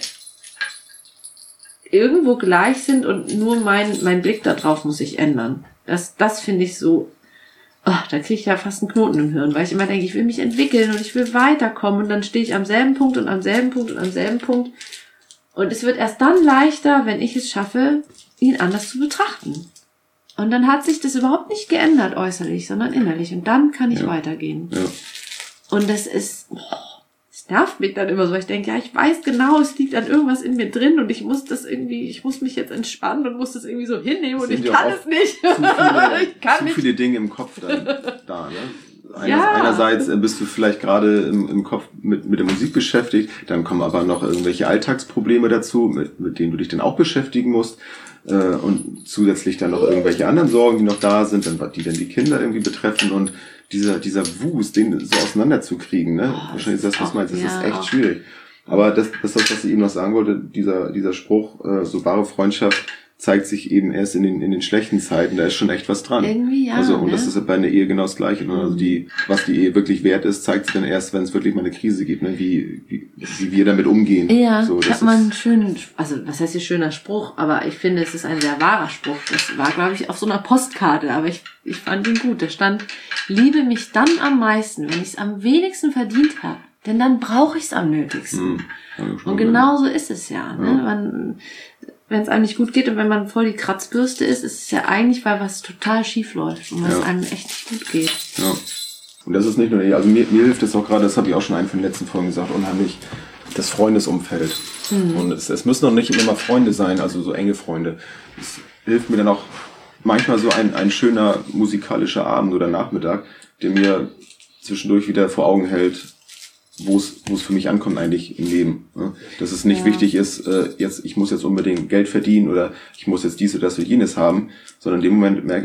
C: irgendwo gleich sind und nur mein, mein Blick da drauf muss sich ändern. Das, das finde ich so... Oh, da kriege ich ja fast einen Knoten im Hirn, weil ich immer denke, ich will mich entwickeln und ich will weiterkommen und dann stehe ich am selben Punkt und am selben Punkt und am selben Punkt und es wird erst dann leichter, wenn ich es schaffe, ihn anders zu betrachten. Und dann hat sich das überhaupt nicht geändert äußerlich, sondern innerlich und dann kann ich ja. weitergehen.
B: Ja.
C: Und das ist... Oh, das nervt mich dann immer so, weil ich denke, ja, ich weiß genau, es liegt an irgendwas in mir drin und ich muss das irgendwie, ich muss mich jetzt entspannen und muss das irgendwie so hinnehmen und ich kann es nicht.
B: Zu viele,
C: ich kann
B: zu
C: nicht.
B: viele Dinge im Kopf dann da, ne? Einer,
C: ja.
B: Einerseits bist du vielleicht gerade im, im Kopf mit, mit der Musik beschäftigt, dann kommen aber noch irgendwelche Alltagsprobleme dazu, mit, mit denen du dich dann auch beschäftigen musst. Äh, und zusätzlich dann noch irgendwelche anderen Sorgen, die noch da sind, dann, die dann die Kinder irgendwie betreffen und dieser, dieser Wust, den so auseinanderzukriegen, ne?
C: Oh,
B: Wahrscheinlich ist das, was du meinst, das
C: ja,
B: ist echt
C: auch.
B: schwierig. Aber das, das ist das, was ich eben noch sagen wollte, dieser, dieser Spruch, äh, so wahre Freundschaft zeigt sich eben erst in den, in den schlechten Zeiten, da ist schon echt was dran.
C: Irgendwie ja.
B: Also, und
C: ne?
B: das ist bei einer Ehe genau das Gleiche. Ne? Also die, was die Ehe wirklich wert ist, zeigt sich dann erst, wenn es wirklich mal eine Krise gibt, ne? Wie, wie, wie wir damit umgehen.
C: Ja,
B: so,
C: ich habe mal einen schönen, also was heißt hier schöner Spruch, aber ich finde, es ist ein sehr wahrer Spruch. Das war, glaube ich, auf so einer Postkarte, aber ich, ich fand ihn gut. Da stand, liebe mich dann am meisten, wenn ich es am wenigsten verdient habe, denn dann brauche ich es am nötigsten. Hm, und genau so ist es ja. Ne?
B: Ja.
C: Man, wenn es einem nicht gut geht und wenn man voll die Kratzbürste ist, ist es ja eigentlich, weil was total schief läuft und was ja. einem echt nicht gut geht.
B: Ja. Und das ist nicht nur, also mir, mir hilft es auch gerade, das habe ich auch schon in einer von den letzten Folgen gesagt, unheimlich das Freundesumfeld. Mhm. Und es, es müssen doch nicht immer Freunde sein, also so enge Freunde. Es hilft mir dann auch manchmal so ein, ein schöner musikalischer Abend oder Nachmittag, der mir zwischendurch wieder vor Augen hält, wo es wo es für mich ankommt eigentlich im Leben. Ne? Dass es nicht ja. wichtig ist, äh, jetzt ich muss jetzt unbedingt Geld verdienen oder ich muss jetzt dies oder das oder jenes haben, sondern in dem Moment merke ich,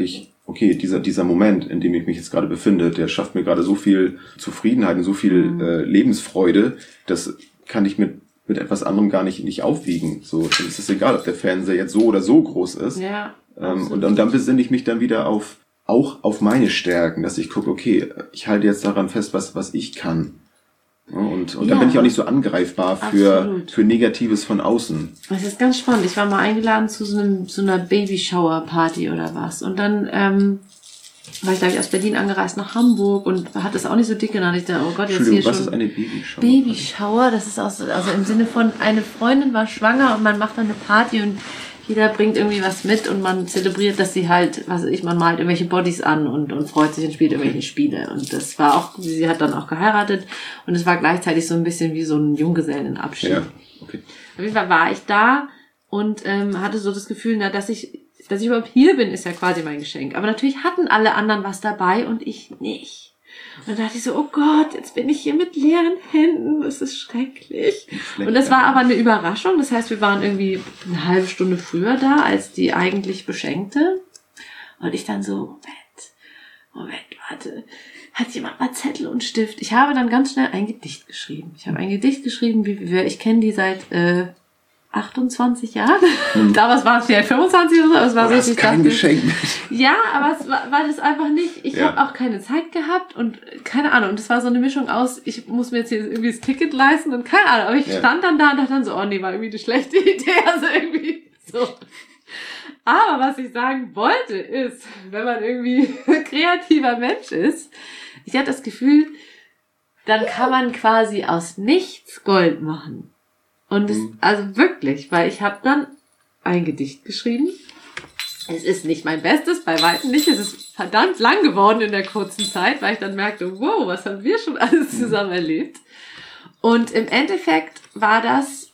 B: okay, dieser, dieser Moment, in dem ich mich jetzt gerade befinde, der schafft mir gerade so viel Zufriedenheit und so viel mhm. äh, Lebensfreude, das kann ich mit, mit etwas anderem gar nicht, nicht aufwiegen. So, dann ist es egal, ob der Fernseher jetzt so oder so groß ist.
C: Ja,
B: ähm, und, und dann besinne ich mich dann wieder auf, auch auf meine Stärken, dass ich gucke, okay, ich halte jetzt daran fest, was, was ich kann. Ja, und und ja. dann bin ich auch nicht so angreifbar für, für Negatives von außen.
C: Das ist ganz spannend. Ich war mal eingeladen zu so, einem, so einer Babyshower-Party oder was. Und dann ähm, war ich, glaube ich, aus Berlin angereist nach Hamburg und hat das auch nicht so dick genannt. Ich dachte, oh Gott, jetzt hier schon...
B: was ist eine Babyshower?
C: Babyshower, das ist aus, also im Sinne von, eine Freundin war schwanger und man macht dann eine Party und jeder bringt irgendwie was mit und man zelebriert, dass sie halt, was weiß ich, man malt irgendwelche Bodies an und, und freut sich und spielt irgendwelche Spiele. Und das war auch, sie hat dann auch geheiratet und es war gleichzeitig so ein bisschen wie so ein Junggesellenabschied. Ja, okay. Auf jeden Fall war ich da und ähm, hatte so das Gefühl, na, dass ich, dass ich überhaupt hier bin, ist ja quasi mein Geschenk. Aber natürlich hatten alle anderen was dabei und ich nicht. Und dann dachte ich so, oh Gott, jetzt bin ich hier mit leeren Händen, das ist schrecklich. Und das war aber eine Überraschung, das heißt, wir waren irgendwie eine halbe Stunde früher da, als die eigentlich Beschenkte. Und ich dann so, Moment, Moment, warte, hat jemand mal Zettel und Stift? Ich habe dann ganz schnell ein Gedicht geschrieben. Ich habe ein Gedicht geschrieben, wie wir, ich kenne die seit äh, achtundzwanzig Jahren. Hm. Damals war es vielleicht fünfundzwanzig oder so, aber es war
B: oh,
C: so, ich
B: kein
C: dachte,
B: Geschenk mit.
C: Ja, aber es war, war das einfach nicht. Ich ja. habe auch keine Zeit gehabt und keine Ahnung. Und es war so eine Mischung aus, ich muss mir jetzt hier irgendwie das Ticket leisten und keine Ahnung. Aber ich ja. stand dann da und dachte dann so, oh nee, war irgendwie eine schlechte Idee. Also irgendwie so. Aber was ich sagen wollte ist, wenn man irgendwie ein kreativer Mensch ist, ich hatte das Gefühl, dann kann man quasi aus nichts Gold machen. Und es, also wirklich, weil ich habe dann ein Gedicht geschrieben. Es ist nicht mein Bestes, bei weitem nicht. Es ist verdammt lang geworden in der kurzen Zeit, weil ich dann merkte, wow, was haben wir schon alles zusammen erlebt. Und im Endeffekt war das,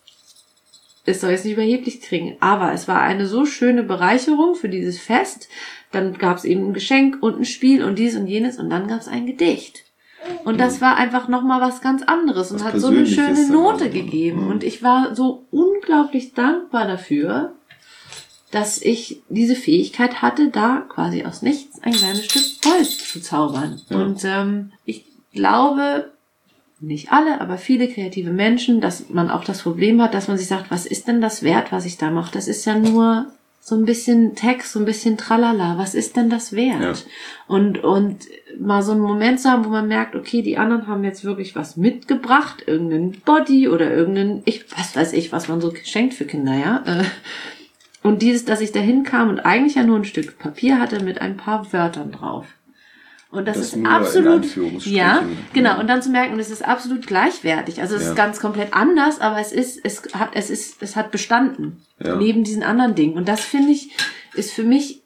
C: es soll jetzt nicht überheblich klingen, aber es war eine so schöne Bereicherung für dieses Fest. Dann gab es eben ein Geschenk und ein Spiel und dies und jenes und dann gab es ein Gedicht. Und das war einfach nochmal was ganz anderes und was hat so eine schöne Note gegeben. Und ich war so unglaublich dankbar dafür, dass ich diese Fähigkeit hatte, da quasi aus nichts ein kleines Stück Gold zu zaubern. Ja. Und ähm, ich glaube, nicht alle, aber viele kreative Menschen, dass man auch das Problem hat, dass man sich sagt, was ist denn das wert, was ich da mache? Das ist ja nur so ein bisschen Text, so ein bisschen Tralala. Was ist denn das wert? Ja. Und, und mal so einen Moment zu haben, wo man merkt, okay, die anderen haben jetzt wirklich was mitgebracht, irgendeinen Body oder irgendeinen, ich, was weiß ich, was man so schenkt für Kinder, ja. Und dieses, dass ich da hinkam und eigentlich ja nur ein Stück Papier hatte mit ein paar Wörtern drauf. Und das, das ist absolut, ja, genau. Und dann zu merken, es ist absolut gleichwertig. Also es ja. ist ganz komplett anders, aber es ist, es hat, es ist, es hat bestanden. Ja. Neben diesen anderen Dingen. Und das finde ich, ist für mich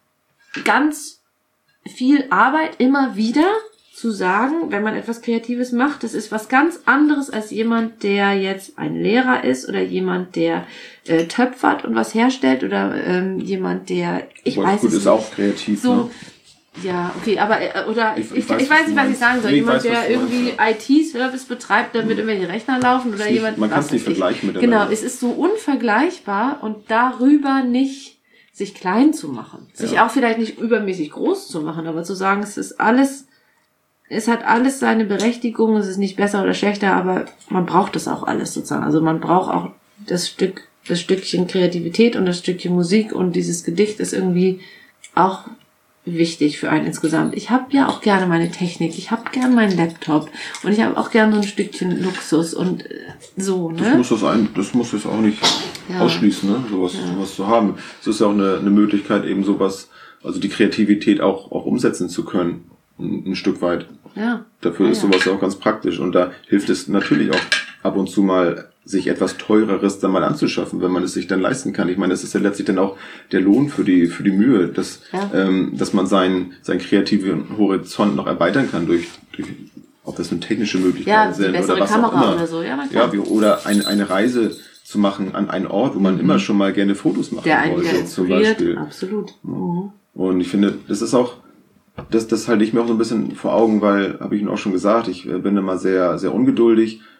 C: ganz viel Arbeit immer wieder zu sagen, wenn man etwas Kreatives macht, das ist was ganz anderes als jemand, der jetzt ein Lehrer ist oder jemand, der äh, töpfert und was herstellt oder ähm, jemand, der, ich weiß
B: gut,
C: es
B: ist
C: nicht,
B: auch kreativ,
C: so,
B: ne?
C: Ja, okay, aber, oder ich, ich, ich, weiß, ich weiß nicht, was ich sagen soll. Nee, jemand, weiß, der irgendwie I T-Service betreibt, damit irgendwelche Rechner laufen oder
B: nicht,
C: jemand...
B: Man kann es nicht vergleichen miteinander.
C: Genau, es ist so unvergleichbar und darüber nicht sich klein zu machen. Sich ja. auch vielleicht nicht übermäßig groß zu machen, aber zu sagen, es ist alles, es hat alles seine Berechtigung, es ist nicht besser oder schlechter, aber man braucht das auch alles sozusagen. Also man braucht auch das Stück, das Stückchen Kreativität und das Stückchen Musik und dieses Gedicht ist irgendwie auch wichtig für einen insgesamt. Ich habe ja auch gerne meine Technik, ich habe gerne meinen Laptop und ich habe auch gerne so ein Stückchen Luxus und äh, so, ne?
B: Das muss das ein, das muss es auch nicht ja. ausschließen, ne? Sowas, ja. sowas zu haben. Es ist ja auch eine, eine Möglichkeit, eben sowas, also die Kreativität auch, auch umsetzen zu können, ein, ein Stück weit. Ja. Dafür ja, ist sowas ja auch ganz praktisch und da hilft es natürlich auch ab und zu mal, sich etwas Teureres dann mal anzuschaffen, wenn man es sich dann leisten kann. Ich meine, das ist ja letztlich dann auch der Lohn für die für die Mühe, dass ja. ähm, dass man seinen seinen kreativen Horizont noch erweitern kann durch durch ob das eine technische Möglichkeit
C: ja,
B: sind
C: oder was Kamera auch immer. Oder so. Ja,
B: ja wie, oder eine eine Reise zu machen an einen Ort, wo man mhm. immer schon mal gerne Fotos machen
C: der
B: wollte,
C: der
B: zum Beispiel.
C: Absolut.
B: Mhm. Und ich finde, das ist auch das das halte ich mir auch so ein bisschen vor Augen, weil habe ich Ihnen auch schon gesagt, ich bin immer sehr sehr ungeduldig.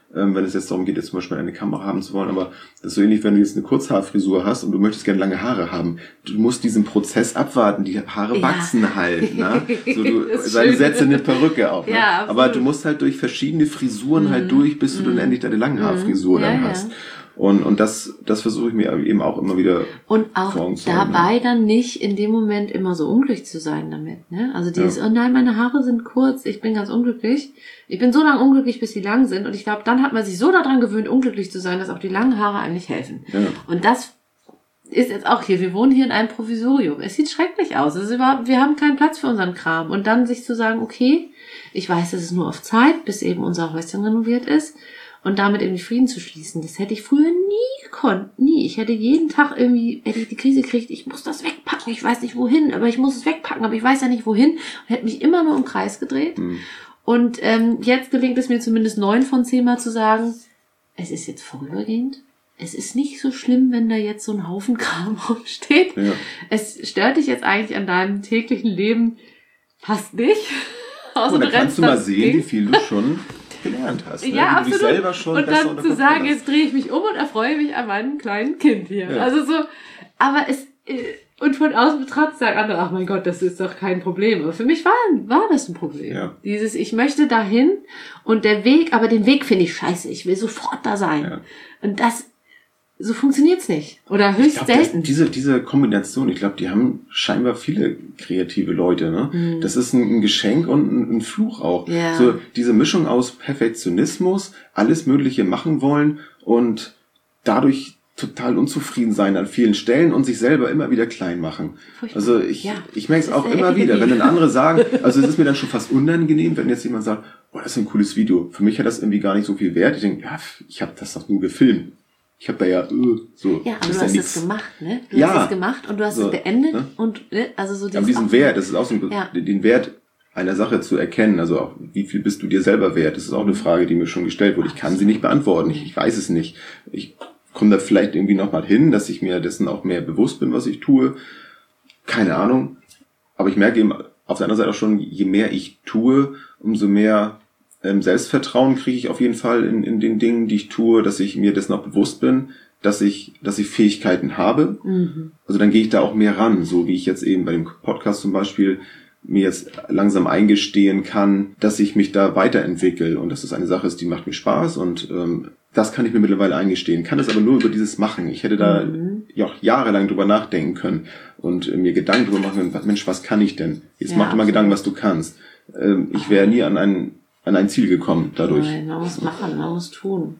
B: ähm, wenn es jetzt darum geht, jetzt zum Beispiel eine Kamera haben zu wollen, aber das ist so ähnlich, wenn du jetzt eine Kurzhaarfrisur hast und du möchtest gerne lange Haare haben. Du musst diesen Prozess abwarten, die Haare ja. wachsen halt. Ne? So, du dann setze eine Perücke auf. Ne? Ja, aber du musst halt durch verschiedene Frisuren mhm. halt durch, bis du mhm. dann endlich deine Langhaarfrisur mhm. dann ja, hast. Ja. Und, und das, das versuche ich mir eben auch immer wieder
C: und auch dabei ne? dann nicht in dem Moment immer so unglücklich zu sein damit, ne? Also dieses, ja. oh nein, meine Haare sind kurz, ich bin ganz unglücklich. Ich bin so lange unglücklich, bis sie lang sind. Und ich glaube, dann hat man sich so daran gewöhnt, unglücklich zu sein, dass auch die langen Haare eigentlich helfen. Ja. Und das ist jetzt auch hier, wir wohnen hier in einem Provisorium. Es sieht schrecklich aus. Es ist überhaupt, wir haben keinen Platz für unseren Kram. Und dann sich zu sagen, okay, ich weiß, das ist nur auf Zeit, bis eben unser Häuschen renoviert ist. Und damit irgendwie Frieden zu schließen. Das hätte ich früher nie gekonnt. Nie. Ich hätte jeden Tag irgendwie, hätte ich die Krise gekriegt, ich muss das wegpacken, ich weiß nicht wohin, aber ich muss es wegpacken, aber ich weiß ja nicht wohin. Und hätte mich immer nur im Kreis gedreht. Mhm. Und ähm, jetzt gelingt es mir zumindest neun von zehn Mal zu sagen, es ist jetzt vorübergehend. Es ist nicht so schlimm, wenn da jetzt so ein Haufen Kram rumsteht. Ja. Es stört dich jetzt eigentlich an deinem täglichen Leben fast nicht.
B: Außer und dann kannst du mal sehen, Ding. wie viel du schon gelernt hast. Ne?
C: Ja,
B: absolut.
C: Du dich selber schon und dann zu sagen, hast. Jetzt drehe ich mich um und erfreue mich an meinem kleinen Kind hier. Ja. Also so, aber es, und von außen betrachtet sagen andere, ach mein Gott, das ist doch kein Problem. Aber für mich war, war das ein Problem. Ja. Dieses, ich möchte dahin und der Weg, aber den Weg finde ich scheiße. Ich will sofort da sein. Ja. Und das, so funktioniert's nicht. Oder höchst
B: glaub,
C: selten.
B: Das, diese, diese Kombination, ich glaube, die haben scheinbar viele kreative Leute, ne? Mhm. Das ist ein, ein Geschenk und ein, ein Fluch auch. Ja. So, diese Mischung aus Perfektionismus, alles Mögliche machen wollen und dadurch total unzufrieden sein an vielen Stellen und sich selber immer wieder klein machen. Furchtbar. Also ich, ja. ich merke es auch immer wieder, wenn dann andere sagen, also es ist mir dann schon fast unangenehm, wenn jetzt jemand sagt, boah, das ist ein cooles Video. Für mich hat das irgendwie gar nicht so viel Wert. Ich denke, ja, ich habe das doch nur gefilmt. Ich habe da ja uh, so.
C: Ja, aber du
B: hast
C: ja
B: es
C: gemacht, ne? Du
B: ja,
C: hast es gemacht und du hast so, es beendet ne? und ne? also so
B: dieses. Aber diesen Wert, das ist auch so ein, ja. den Wert einer Sache zu erkennen. Also auch, wie viel bist du dir selber wert? Das ist auch eine Frage, die mir schon gestellt wurde. Ich kann sie nicht beantworten. Ich, ich weiß es nicht. Ich komme da vielleicht irgendwie noch mal hin, dass ich mir dessen auch mehr bewusst bin, was ich tue. Keine Ahnung. Aber ich merke eben auf der anderen Seite auch schon, je mehr ich tue, umso mehr Selbstvertrauen kriege ich auf jeden Fall in, in den Dingen, die ich tue, dass ich mir dessen auch bewusst bin, dass ich, dass ich Fähigkeiten habe. Mhm. Also dann gehe ich da auch mehr ran, so wie ich jetzt eben bei dem Podcast zum Beispiel mir jetzt langsam eingestehen kann, dass ich mich da weiterentwickle und dass das eine Sache ist, die macht mir Spaß und ähm, das kann ich mir mittlerweile eingestehen. Kann das aber nur über dieses Machen. Ich hätte da mhm. ja auch jahrelang drüber nachdenken können und äh, mir Gedanken drüber machen können, Mensch, was kann ich denn? Jetzt ja, mach dir mal Gedanken, was du kannst. Ähm, ich wäre nie an einen an ein Ziel gekommen dadurch.
C: Nein, man muss machen, man muss tun.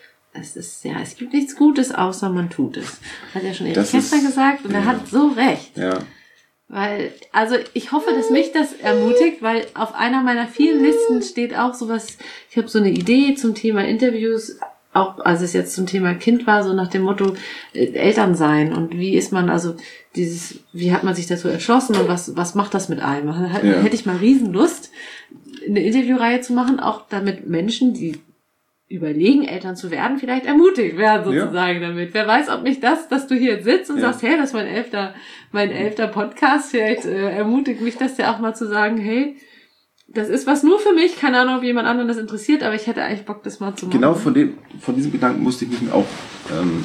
C: Es ist, ja, es gibt nichts Gutes, außer man tut es. Hat ja schon Erich Kästner gesagt und ja. er hat so recht.
B: Ja.
C: Weil, also ich hoffe, dass mich das ermutigt, weil auf einer meiner vielen Listen steht auch sowas, ich habe so eine Idee zum Thema Interviews, auch als es jetzt zum Thema Kind war, so nach dem Motto äh, Elternsein und wie ist man, also dieses, wie hat man sich dazu entschlossen und was was macht das mit einem? Da ja. hätte ich mal Riesenlust, eine Interviewreihe zu machen, auch damit Menschen, die überlegen, Eltern zu werden, vielleicht ermutigt werden sozusagen ja. damit. Wer weiß, ob mich das, dass du hier sitzt und ja. sagst, hey, das ist mein elfter, mein elfter Podcast, vielleicht äh, ermutigt mich das ja auch mal zu sagen, hey, das ist was nur für mich, keine Ahnung, ob jemand anderen das interessiert, aber ich hätte eigentlich Bock, das mal zu machen.
B: Genau von dem, von diesem Gedanken musste ich mich auch ähm,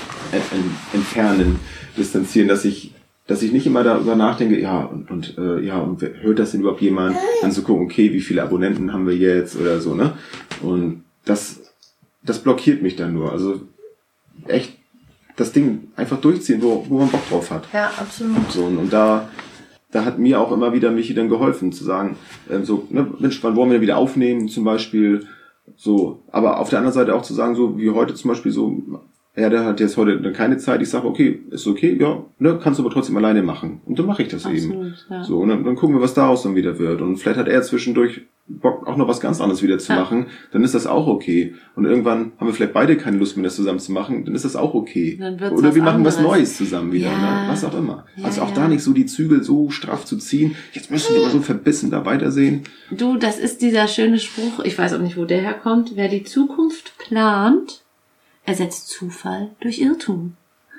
B: entfernen, distanzieren, dass ich dass ich nicht immer darüber nachdenke, ja, und, und äh, ja, und hört das denn überhaupt jemand? Dann zu gucken, okay, wie viele Abonnenten haben wir jetzt oder so, ne? Und das, das blockiert mich dann nur. Also echt das Ding einfach durchziehen, wo, wo man Bock drauf hat.
C: Ja, absolut.
B: So, und, und da, da hat mir auch immer wieder Michi dann geholfen, zu sagen, ähm, so, ne, Mensch, wann wollen wir wieder aufnehmen, zum Beispiel, so, aber auf der anderen Seite auch zu sagen, so wie heute zum Beispiel so, ja, der hat jetzt heute keine Zeit. Ich sage, okay, ist okay, ja, ne, kannst du aber trotzdem alleine machen. Und dann mache ich das Absolut, eben. Ja. So, und dann, dann gucken wir, was daraus dann wieder wird. Und vielleicht hat er zwischendurch Bock, auch noch was ganz anderes wieder zu ja. machen. Dann ist das auch okay. Und irgendwann haben wir vielleicht beide keine Lust mehr, das zusammen zu machen. Dann ist das auch okay. Oder wir machen anderes. was Neues zusammen wieder, ja. ne? Was auch immer. Ja, also auch ja. da nicht so die Zügel so straff zu ziehen. Jetzt müssen wir immer so verbissen da weitersehen.
C: Du, das ist dieser schöne Spruch, ich weiß auch nicht, wo der herkommt. Wer die Zukunft plant, ersetzt Zufall durch Irrtum.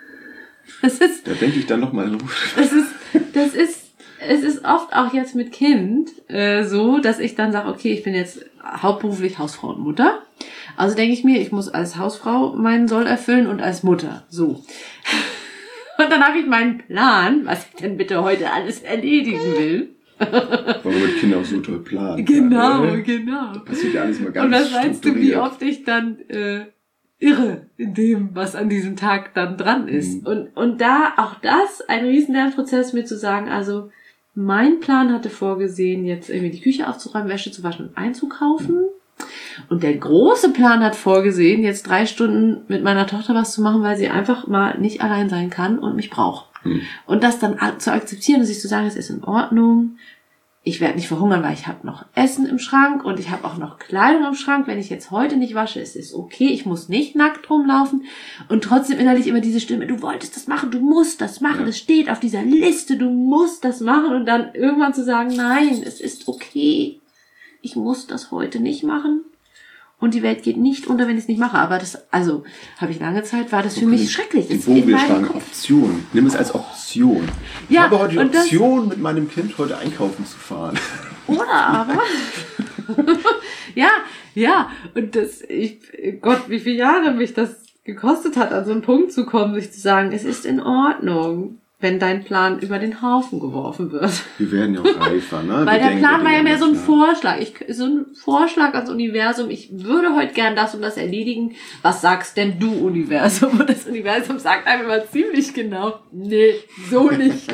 C: Das ist,
B: da denke ich dann nochmal los.
C: Das ist, das ist, es ist oft auch jetzt mit Kind äh, so, dass ich dann sage, okay, ich bin jetzt hauptberuflich Hausfrau und Mutter, Also denke ich mir, ich muss als Hausfrau meinen Soll erfüllen und als Mutter. So. Und dann habe ich meinen Plan, was ich denn bitte heute alles erledigen will.
B: Warum mit Kindern auch so toll planen.
C: Genau,
B: ja,
C: genau.
B: Das passiert ja alles mal ganz
C: Und was meinst du, wie
B: strukturiert.
C: oft ich dann äh, irre in dem, was an diesem Tag dann dran ist. Mhm. Und, und da, auch das, ein riesen Lernprozess, mir zu sagen, also mein Plan hatte vorgesehen, jetzt irgendwie die Küche aufzuräumen, Wäsche zu waschen und einzukaufen. Mhm. Und der große Plan hat vorgesehen, jetzt drei Stunden mit meiner Tochter was zu machen, weil sie einfach mal nicht allein sein kann und mich braucht. Hm. Und das dann zu akzeptieren und sich zu sagen, es ist in Ordnung, ich werde nicht verhungern, weil ich habe noch Essen im Schrank und ich habe auch noch Kleidung im Schrank. Wenn ich jetzt heute nicht wasche, es ist okay, ich muss nicht nackt rumlaufen. Und trotzdem innerlich immer diese Stimme, du wolltest das machen, du musst das machen, ja. Das steht auf dieser Liste, du musst das machen. Und dann irgendwann zu sagen, nein, es ist okay. Ich muss das heute nicht machen und die Welt geht nicht unter, wenn ich es nicht mache. Aber das, also, habe ich lange Zeit, war das für okay. mich schrecklich.
B: Die Vogelstange, Option. Nimm es als Option. Ich ja, habe heute die Option, das, mit meinem Kind heute einkaufen zu fahren.
C: Oder aber, ja, ja, und das, ich, Gott, wie viele Jahre mich das gekostet hat, an so einen Punkt zu kommen, sich zu sagen, es ist in Ordnung, wenn dein Plan über den Haufen geworfen wird.
B: Wir werden ja auch reifer, ne?
C: Weil wir der Plan war ja mehr so ein Vorschlag. Ich, so ein Vorschlag ans Universum. Ich würde heute gern das und das erledigen. Was sagst denn du, Universum? Und das Universum sagt einfach mal ziemlich genau, nee, so nicht.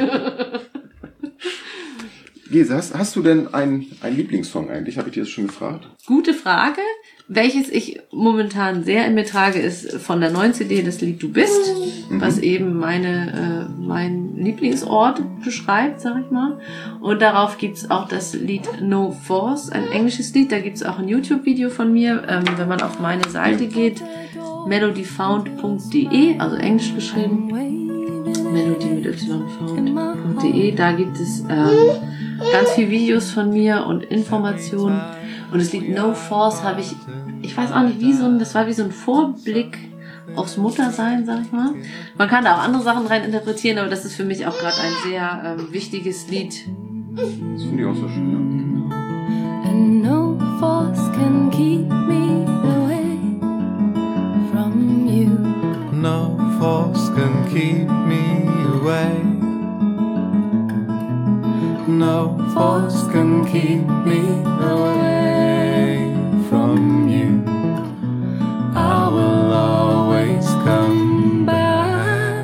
B: Gesa, hast, hast du denn einen, einen Lieblingssong eigentlich? Habe ich dir das schon gefragt?
C: Gute Frage. Welches ich momentan sehr in mir trage, ist von der neuen C D das Lied Du bist, mhm. was eben meine äh, mein Lieblingsort beschreibt, sag ich mal. Und darauf gibt's auch das Lied No Force, ein englisches Lied. Da gibt's auch ein YouTube-Video von mir. Ähm, wenn man auf meine Seite geht, melodyfound punkt de, also englisch geschrieben, melody mit y found punkt de, da gibt es ähm, ganz viele Videos von mir und Informationen. Und das Lied No Force habe ich, ich weiß auch nicht, wie so ein, das war wie so ein Vorblick aufs Muttersein, sag ich mal. Man kann da auch andere Sachen rein interpretieren, aber das ist für mich auch gerade ein sehr ähm, wichtiges Lied.
B: Das finde ich auch so schön. Ja.
D: And no force can keep me away from you. No force can keep me away. No force can keep me away from you. I will always come back.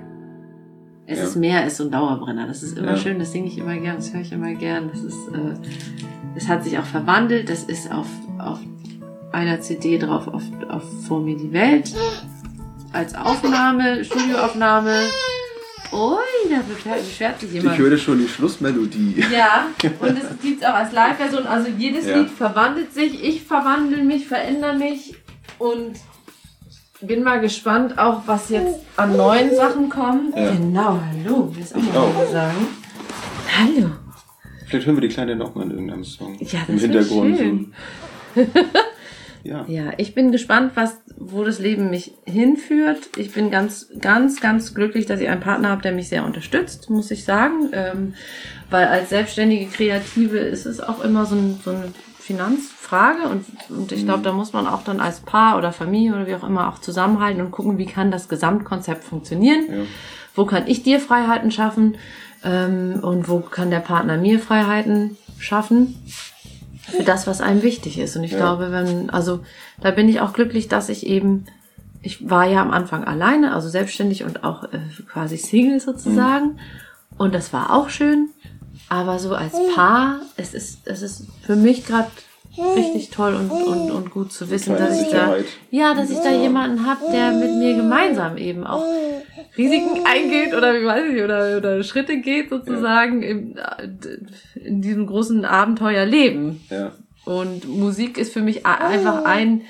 C: Es ja. ist mehr als so ein Dauerbrenner. Das ist immer ja. schön, das singe ich immer gern, das höre ich immer gern. Das ist, äh, es hat sich auch verwandelt. Das ist auf, auf einer C D drauf, auf, auf Vor mir die Welt. Als Aufnahme, Studioaufnahme. Ui, da beschwert sich jemand.
B: Ich höre schon die Schlussmelodie.
C: Ja, und es gibt es auch als Live-Version. Also jedes ja. Lied verwandelt sich. Ich verwandle mich, verändere mich und bin mal gespannt, auch was jetzt an neuen Sachen kommt. Ja. Genau, hallo, will ich auch mal sagen. Hallo.
B: Vielleicht hören wir die Kleine noch mal in irgendeinem Song.
C: Ja, das
B: im Hintergrund.
C: Schön.
B: So. Ja.
C: Ja, ich bin gespannt, was, wo das Leben mich hinführt. Ich bin ganz, ganz, ganz glücklich, dass ich einen Partner habe, der mich sehr unterstützt, muss ich sagen. Ähm, weil als selbstständige Kreative ist es auch immer so, ein, so eine Finanzfrage und, und ich glaube, da muss man auch dann als Paar oder Familie oder wie auch immer auch zusammenhalten und gucken, wie kann das Gesamtkonzept funktionieren. Ja. Wo kann ich dir Freiheiten schaffen ähm, und wo kann der Partner mir Freiheiten schaffen? Für das, was einem wichtig ist. Und ich ja. glaube, wenn, also da bin ich auch glücklich, dass ich eben, ich war ja am Anfang alleine, also selbstständig und auch äh, quasi Single sozusagen. Mhm. Und das war auch schön. Aber so als Paar, es ist, es ist für mich gerade richtig toll und, und, und gut zu wissen, dass ich da, ja, dass ich da jemanden habe, der mit mir gemeinsam eben auch Risiken eingeht oder wie weiß ich, oder, oder Schritte geht sozusagen ja. im, in diesem großen Abenteuerleben.
B: Ja.
C: Und Musik ist für mich einfach ein,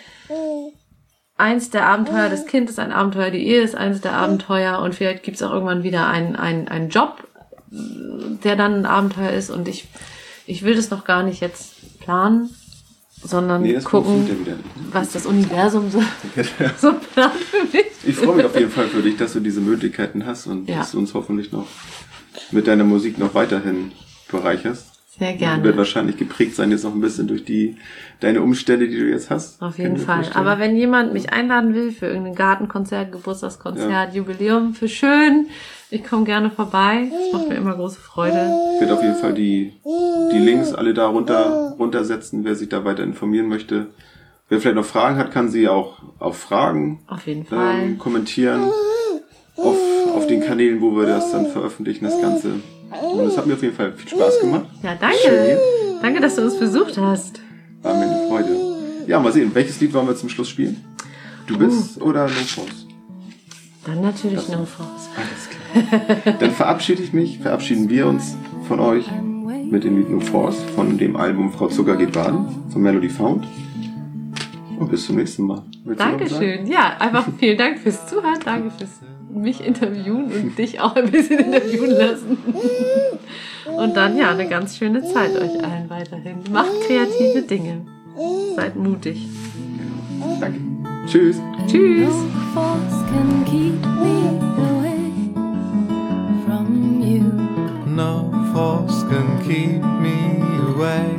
C: eins der Abenteuer, das Kind ist ein Abenteuer, die Ehe ist eins der Abenteuer und vielleicht gibt's auch irgendwann wieder einen, einen, einen Job, der dann ein Abenteuer ist und ich, ich will das noch gar nicht jetzt planen, sondern nee, gucken, was das Universum so, so plant für mich.
B: Ich freue mich auf jeden Fall für dich, dass du diese Möglichkeiten hast und ja. dass du uns hoffentlich noch mit deiner Musik noch weiterhin bereicherst.
C: Sehr gerne.
B: Wird wahrscheinlich geprägt sein jetzt noch ein bisschen durch die deine Umstände, die du jetzt hast.
C: Auf jeden Fall. Aber wenn jemand mich einladen will für irgendein Gartenkonzert, Geburtstagskonzert, ja. Jubiläum, für schön, ich komme gerne vorbei. Das macht mir immer große Freude.
B: Ich werde auf jeden Fall die, die Links alle da runter, runtersetzen, wer sich da weiter informieren möchte. Wer vielleicht noch Fragen hat, kann sie auch auf Fragen
C: auf jeden Fall.
B: Ähm, kommentieren. Auf, auf den Kanälen, wo wir das dann veröffentlichen, das Ganze. Und es hat mir auf jeden Fall viel Spaß gemacht.
C: Ja, danke. Danke, dass du uns besucht hast.
B: War mir eine Freude. Ja, mal sehen, welches Lied wollen wir zum Schluss spielen? Du bist uh. oder No Force?
C: Dann natürlich No Force.
B: Alles klar. Dann verabschiede ich mich, verabschieden wir uns von euch mit dem Lied No Force von dem Album Frau Zucker geht baden von Melody Found. Und bis zum nächsten Mal.
C: Dankeschön. Ja, einfach vielen Dank fürs Zuhören. Danke fürs mich interviewen und dich auch ein bisschen interviewen lassen. Und dann, ja, eine ganz schöne Zeit euch allen weiterhin. Macht kreative Dinge. Seid mutig.
B: Genau. Danke. Tschüss.
C: Tschüss.
D: No force can keep me away from you. No force can keep me away.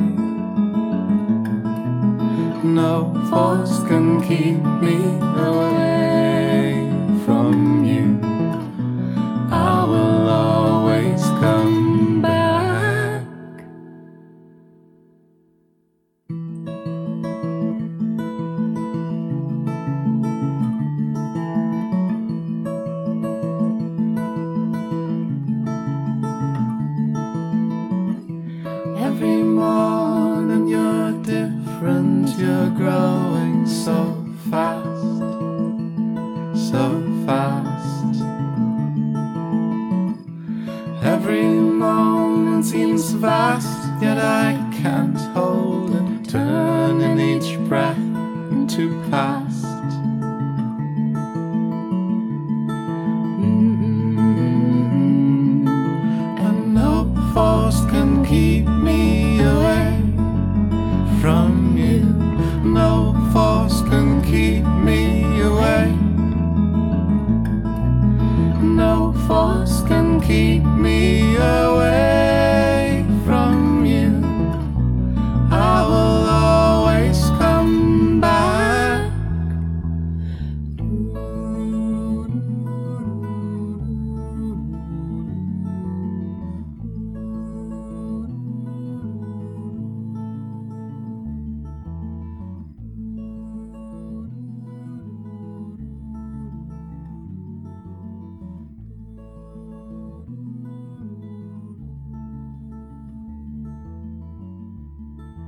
D: No force can keep me away from you. I will always come back. Every morning you're different, you're growing so fast, so fast. Every moment seems vast, yet I can't hold it, turning each breath into past. Mm-hmm. And no force can keep me away from you. No force can keep me away. No force can keep me away from you. I will always come back.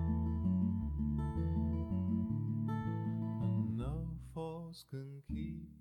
D: No force can keep